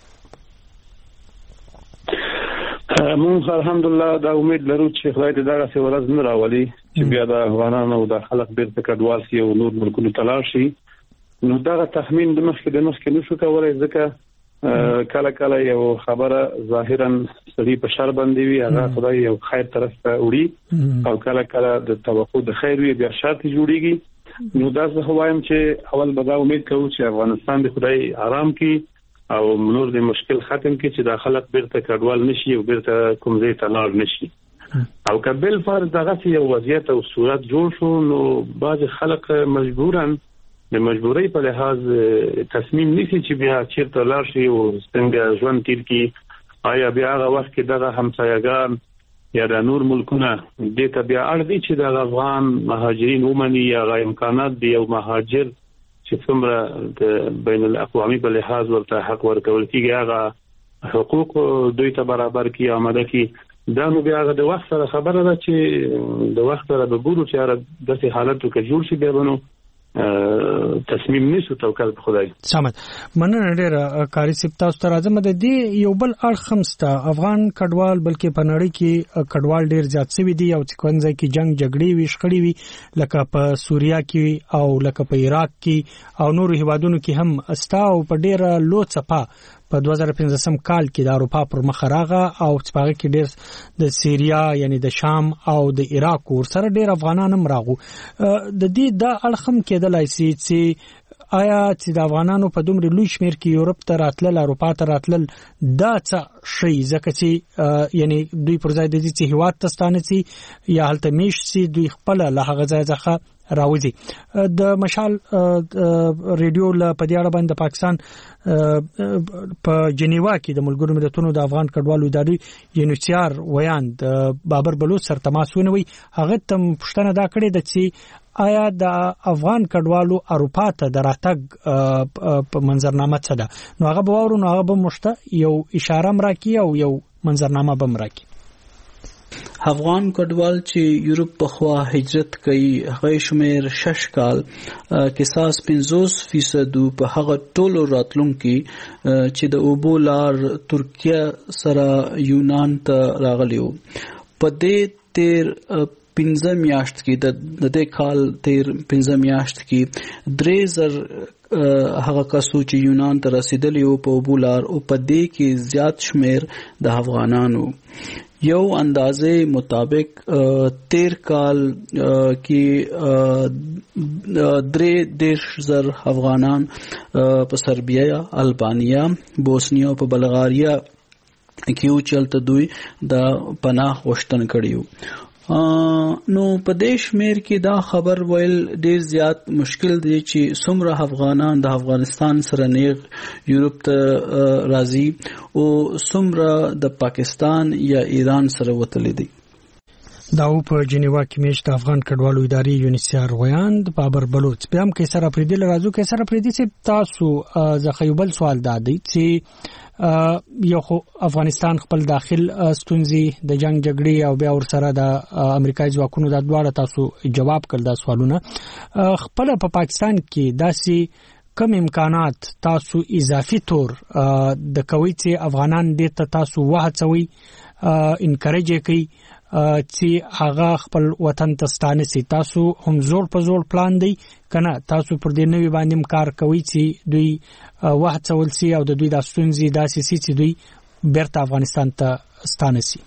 مونږ الحمدلله دا امید لرو چې خدای دې دا څه ورځ نه راولي چې بیا د افغانانو د خلک بیرته کډوال سي او نور ملکونو ته لاړ شي نو دا تخمین د مخکې د مخکې نشو کولای ځکه کله کله یو خبره ظاهرا سړي په شر باندې وي هغه خدای یو خیر طرف ته وړي او کله کله د توقع د خیر وي بیا شرط جوړيږي نو دا زه وایم چې اول به دا امید کوم چې افغانستان د خدای آرام کې او نور د مشکل ختم کی چې د خلک بیرته کډوال نشي او بیرته کوم ځای ته لاړ نشي. او کبل فرض دغه یو وضعیت او صورت جوړ شو نو بعض خلک مجبورن د مجبورۍ په لحاظ تصمیم نیسي چې بیا چیرته لاړ شي او څنګه ژوند تیر کی. آیا بیا هغه وخت کې دغه همسایگان یا د نور ملکونه د ته بیا اړ دي چې د افغان مهاجرین ومني یا غو امکانات دی یو مهاجر چې څومره د بین الاقوامي په لحاظ ورته حق ورکول کیږي هغه حقوق دوی ته برابر کی آماده کی. دا نو بیا د وخت سره خبره ده چې د وخت سره به ګورو چې د داسې حالتو کې جوړ شي بیا نو تصمیم نیسو توکل په خدای. سمت مننه ډیره کاری سپتا ستر اعظم د دې یو بل اړخمسته افغان کډوال بلکې په نړۍ کې کډوال ډیر زیات شوی دي او څنګه کې جنگ جګړې وي شخړې وي لکه په سوریا کې او لکه په عراق کې او نورو هیوادونو کې هم استا او په ډیره لو څپا په دوه زره پنځم کال کې د اروپا پر مخ راغه او څپاغه کې ډیر د سیریا یعنی د شام او د عراق ور سره ډیر افغانان هم راغو. د دې د اړخم کېدلای شي چې آیا چې د افغانانو په دومره لوی شمیر کې یورپ ته راتلل اروپا ته راتلل دا څه شي ځکه چې یعنی دوی پر ځای د دې چې هیواد ته ستانه سي یا هلته میش سي دوی خپل له هغه ځای ځخه راوځي. د مشال ریډیو له پدې اړه باندې پاکستان په جنیوا کې د ملګرو ملتونو د افغان کډوالو ادارې یونیسیار ویاند بابر بلوچ سره تماس ونیوي. هغه تم پښتنه دا کړې د چې آیا د افغان کډوالو اروپا ته دراته په منظرنامه څه ده نو هغه به ورونو هغه به مشته یو اشاره مرکي او یو منظرنامه به مرکي. افغان کډوال چې یورپ په خوا هجرت کوي هغه شمیر شش کال کې ساس پنځوس فیصد په هغه ټولو راتلونکو چې د اوبولار ترکیه سره یونان ته راغلیو. په دې تیر پنځه میاشت کې د دې کال تیر پنځه میاشت کې درې زر هغه کسو چې یونان ته رسیدلی او په اوبولار او په دې کې زیات شمیر د افغانانو. یو اندازې مطابق تیر کال کې درې دیش زر افغانان په سربیا، البانیا، بوسنیا او په بلغاریا کې چلته دوی د پناه غوښتنه کړیو. نو په دې شمیر کې دا خبر ویل ډیر زیات مشکل دی چې څومره افغانان د افغانستان سره نیغ یورپ ته راځي او څومره د پاکستان یا ایران سره وتلی دي. دا په جنیوا کې میش د افغان کډوالو ادارې یونیسیار ویاند بابر بلوچ بیا هم کې سره پریدل راځو کې سره پریدي چې تاسو زخیوبل سوال دادی چې یو خو افغانستان خپل داخل ستونزې د جنگ جګړې او بیا ور سره د امریکایي ځواکونو د دواړه تاسو جواب کړل دا سوالونه خپل په پاکستان کې داسې کم امکانات تاسو اضافي تور د کوي چې افغانان دې تاسو وهڅوي انکریج کوي چې هغه خپل وطن ته ستانه سي. تاسو هم زور په زور پلان دی کنه تاسو پر دې نوې باندې کار کوي چې دوی وهڅول سي او د دوی د ستونزې داسې سي چې دوی بیرته افغانستان ته ستانه سي.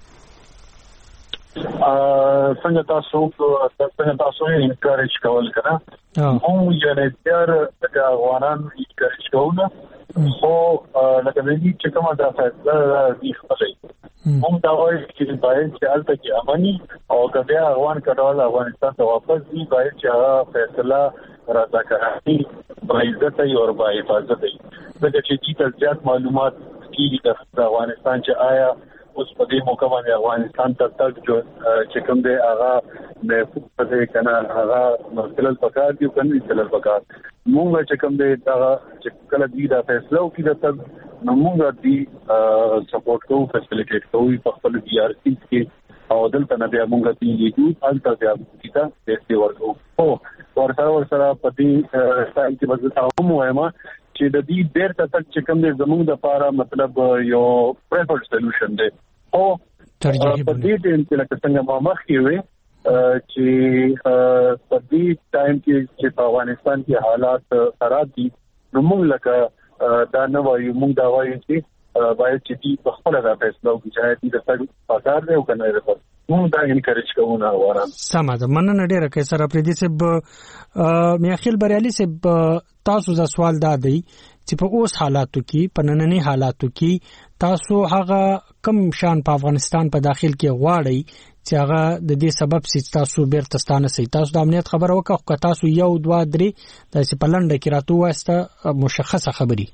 څنګه تاسو څنګه تاسو یې انکریج کول کنه هم یې تیار د افغانان انکریج کوله خو لکه دې چې کومه دا فیصله دی خپلې هم دا وایي چې باید چې الته کې امني او کله افغان کډوال افغانستان ته واپس دي باید چې هغه فیصله راځه کوي په عزت او په حفاظت وي. ځکه چې چې زیات معلومات کیږي د افغانستان چې آیا اوس په دې موقع باندې افغانستان ته تک جو چې کوم دی هغه محفوظ پدې کنه هغه مسلل پکار دی کنه مسلل پکار مونږ چې کوم دی دا چې کله دې دا فیصله وکړي د تک مونږ دې سپورټ کوو فیسیلیټیټ کوو په خپل بي آر سي کې او دلته نه بیا مونږ ته یې الته بیا کیتا دې ورکو او ورسره ورسره په دې ستایل کې وځه هم وایم چې د دې ډېر تک چې کوم دې زموږ د لپاره مطلب یو پریفرډ سولوشن دی او ترجیح په دې ټیم کې لکه څنګه ما مخکې وې چې په دې ټایم کې چې په افغانستان کې حالات خراب دي نو موږ لکه دا نه وایو موږ دا وایو چې باید چې دې په خپل را فیصله وکړي چې دې د سړي بازار دی او کنه دی موږ دا انکریج کوو نه واره سمه ده مننه ډیره کې سره پرې دي چې میاخیل بریالي چې تاسو ز سوال دا دی چې په اوس حالاتو کې په نننی حالاتو کې تاسو هغه کم شان په افغانستان په داخل کې غواړي چې هغه د دې سبب چې تاسو بیرته ستانه سي تاسو د امنیت خبره وکړه خو تاسو یو دوا درې د سپلنډ کې راتو واسطه مشخصه خبري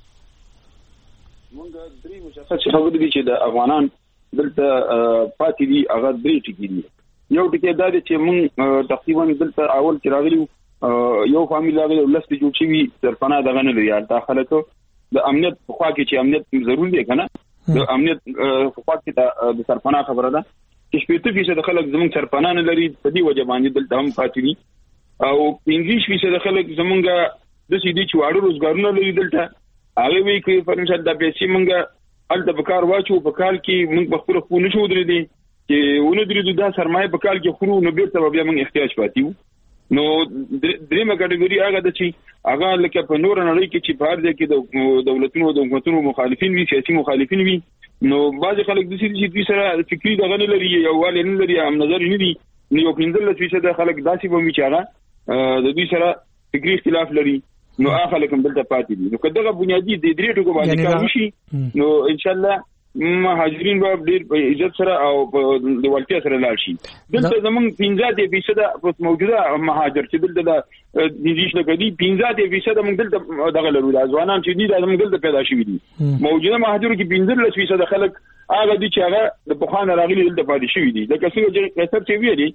مونږ درې مشخصه خبرې دي چې د افغانان دلته پاتې دي هغه درې ټکي دي یو ټکی دا دی چې مونږ تقریبا دلته اول چې راغلي یو فامیل راغلی ولست جوړ شي ترپناه دغه نه لري دا خلکو د امنیت په خوا کې چې امنیت ضروري دی کنه د امنیت په خوا کې د ترپناه خبره ده چې شپږ فیصد خلک زموږ ترپناه نه لري په دې وجه باندې دلته هم پاتې دي او پنځه فیصد خلک زمونږ د سیدي چې واړو روزګارونه لري دلته هغه وی کوي په مثال د پیسې مونږ الته په کار واچو په کال کې مونږ په خپل خو نشو درې دي چې ونه درې د سرمایه په کال کې خورو نو بیرته بیا مونږ احتیاج پاتیو نو دریمه کټګوري هغه د چې هغه لکه په نور نړۍ کې چې بهر ځای کې د دولتونو د حکومتونو مخالفین وي سیاسي مخالفین وي نو بعض خلک د سې چې سره فکری دغه نه لري یو ول نه لري هم نظر نه دي نو یو پنځل فیصد خلک داسې به می چاره د دې سره فکری اختلاف لري نو هغه خلک هم دلته پاتې دي نو کله بنیادی د درې ټکو باندې کار وشي نو ان شاء الله مهاجرین به ډیر په عزت سره او د ولټیا سره لاړ شي دلته زمونږ پنځه فیصد په موجوده مهاجر چې دلته د دیش لګدي پنځه فیصد موږ دلته دغه لرو د ځوانان چې دي د موږ دلته پیدا شوي دي موجوده مهاجر کې پنځه فیصد خلک هغه دي چې هغه د بخانه راغلي دلته پاتې شوي دي لکه څنګه چې کثر چې ویلي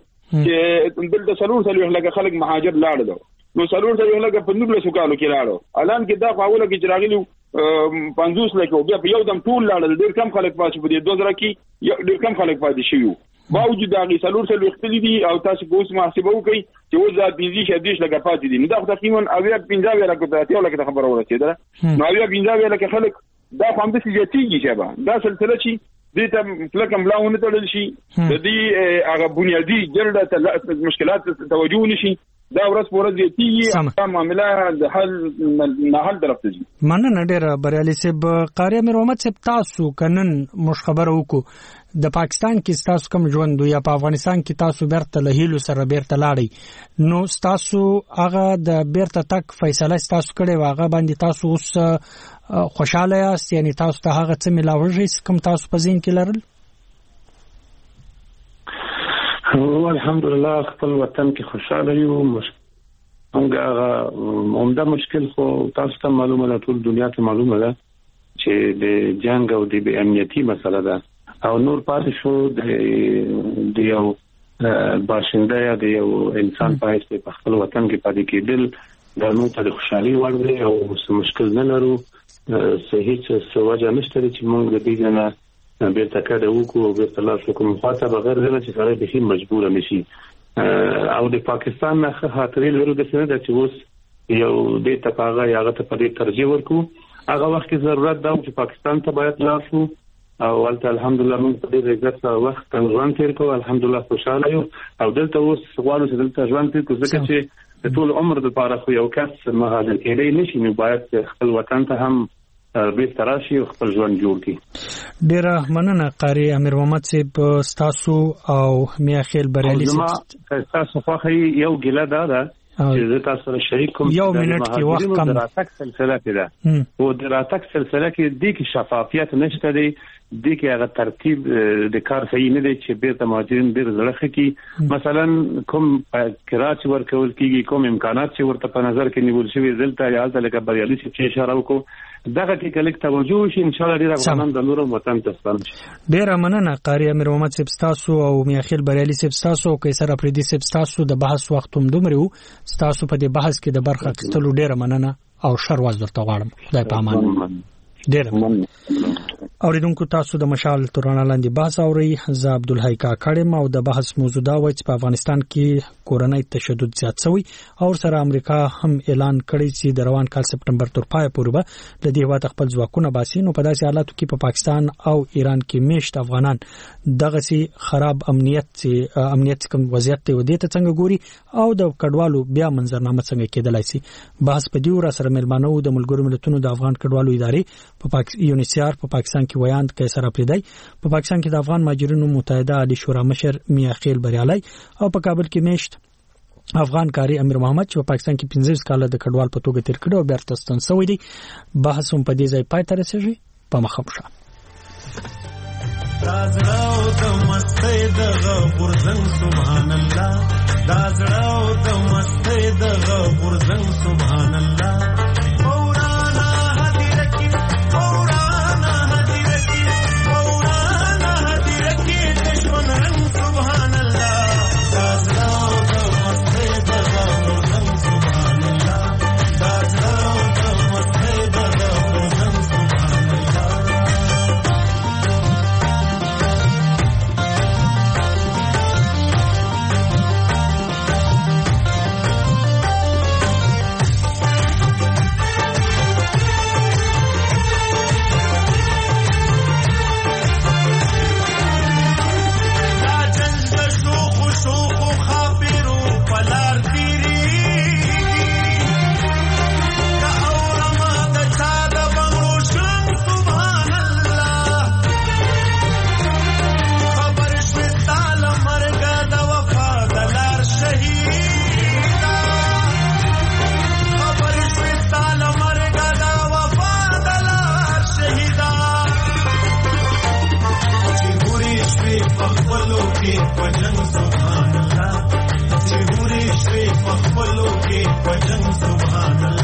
چې دلته سلور سلور لکه خلک مهاجر لاړل نو سلور سلور لکه په نور لسو کالو کې لاړو الان کې دا خواوله کې راغلي پنځوس لکه بیا په یو دم ټول لاړل ډېر کم خلک پاتې په دې دوه زره کې ډېر کم خلک پاتې شوي باوجود دا غي سلور سلور اختلي دي او تاسو په اوس محاسبه وکړئ چې وځه پنځه شدیش لکه پاتې دي نو دا تقریبا اویا پنځه لکه ته لکه خبره ورسېده نو اویا پنځه لکه خلک دا هم د سیاسي شبه دا سلسله چې دې ته فلکم لاونه تړل شي د دې هغه بنیادی جلده مشکلات توجه نشي دا ورځ پورې دې تیږي دا معاملې د حل نه حل درته دي مننه ډېر بریالي صاحب قاری امیر محمد صاحب تاسو کنن مش خبر وکړو د پاکستان کې تاسو کوم ژوند یا په افغانستان کې تاسو بیرته لهیلو سره بیرته لاړی نو تاسو هغه د بیرته تک فیصله تاسو کړې واغه باندې تاسو اوس خوشاله یاست یعنی تاسو ته هغه څه ملاوي کوم تاسو په ذهن کې لرل هو الحمدلله خپل وطن کې خوشاله یو موږ عمده مشکل خو تاسو ته معلومه ده ټول دنیا ته معلومه ده چې د جنگ او د بې امنیتي مسله ده او نور پاتې شو د یو باشنده یا د یو انسان په حیث په خپل وطن کې پاتې کېدل د نو ته خوشحالي ورغلي او څه مشکل نه لرو صحیح څه وجه نشته چې موږ د دې نه بیرته کډه وکړو او بیرته لاړ شو کوم خاطر بغیر نه چې سره به هیڅ مجبور نشي او د پاکستان نه خاطرې لرو د سینه د چې اوس یو د تپاغه یاغه ته په ترجیح ورکو هغه وخت کې ضرورت دا چې پاکستان ته باید لاړ شو او ولته الحمدلله موږ په دې عزت وخت ژوند تیر کوو الحمدلله خوشاله یو او دلته اوس غواړو چې دلته ژوند تیر کوو ځکه چې د ټول عمر لپاره خو یو کس مهاجر کېدای نشي نو باید خپل وطن ته هم به تراشي خپل ژوند جوړ کړي ډیره مننه قاری امیر محمد صاحب تاسو او میاخیل بریالي صاحب تاسو خو یو ګیله دا ده چې تاسو سره شریک کوم یو منټ کې وخت کم د راتګ سلسله کې ده او د راتګ سلسله کې د کې شفافیت نشته دی د کې هغه ترتیب د کار صحیح نه دی چې بیرته مهاجرین ډیر زړه کی مثلا کوم کراچ ورکول کیږي کوم امکانات چې ورته په نظر کې نیول شوی دلته یالته لکه بریالي چې اشاره وکړو دغه کې کلیک توجه شي ان شاء الله ډیر افغانان د نور وطن ته ستنه شي ډیر مننه قاری امیر محمد صاحب تاسو او میاخیل بریالي صاحب تاسو او کیسر افریدي صاحب تاسو د بحث وخت هم دومره تاسو په دې بحث کې د برخه اخیستلو ډیر مننه او شر واز درته غواړم خدای په امان ډیر اوریدونکو تاسو د مشال تورانه لاندې بحث اوري ز عبدالحی کاکړم او د بحث موضوع دا و چې په افغانستان کې کورونای تشدد زیات شوی او سره امریکا هم اعلان کړی چې د روان کال سپټمبر تر پای پورې به د دې هیواد خپل ځواکونه باسي نو په داسې حالاتو کې په پاکستان او ایران کې میشت افغانان دغه سي خراب امنیت چې امنیت کوم وضعیت ته ودی ته څنګه ګوري او د کډوالو بیا منظرنامه څنګه کېدلای شي بحث په دې ور سره ملمانو د ملګرو ملتونو د افغان کډوالو ادارې په یونیسیار په پاکستان کې ویاند قیصر افریدی په پاکستان کې د افغان مهاجرینو متحده عالی شورا مشر میا خیل بریالي او په کابل کې میشت افغان کاری امیر محمد چې په پاکستان کې پنځه کال د کډوال په توګه تیر کړو او بیرته ستون شوی دی. بحث هم په دې ځای پای ته رسیږي. په مخامشه دازړاو د مستۍ دغه غورځنګ سبحان الله دازړاو د مستۍ دغه غورځنګ سبحان الله اورانا هدیره کې اورانا هدیره کې اورانا هدیره کې دشمن رنګ سبحان الله دازړاو د مستۍ دغه غورځنګ سبحان الله دازړاو د مستۍ دغه غورځنګ سبحان الله. Subhanallah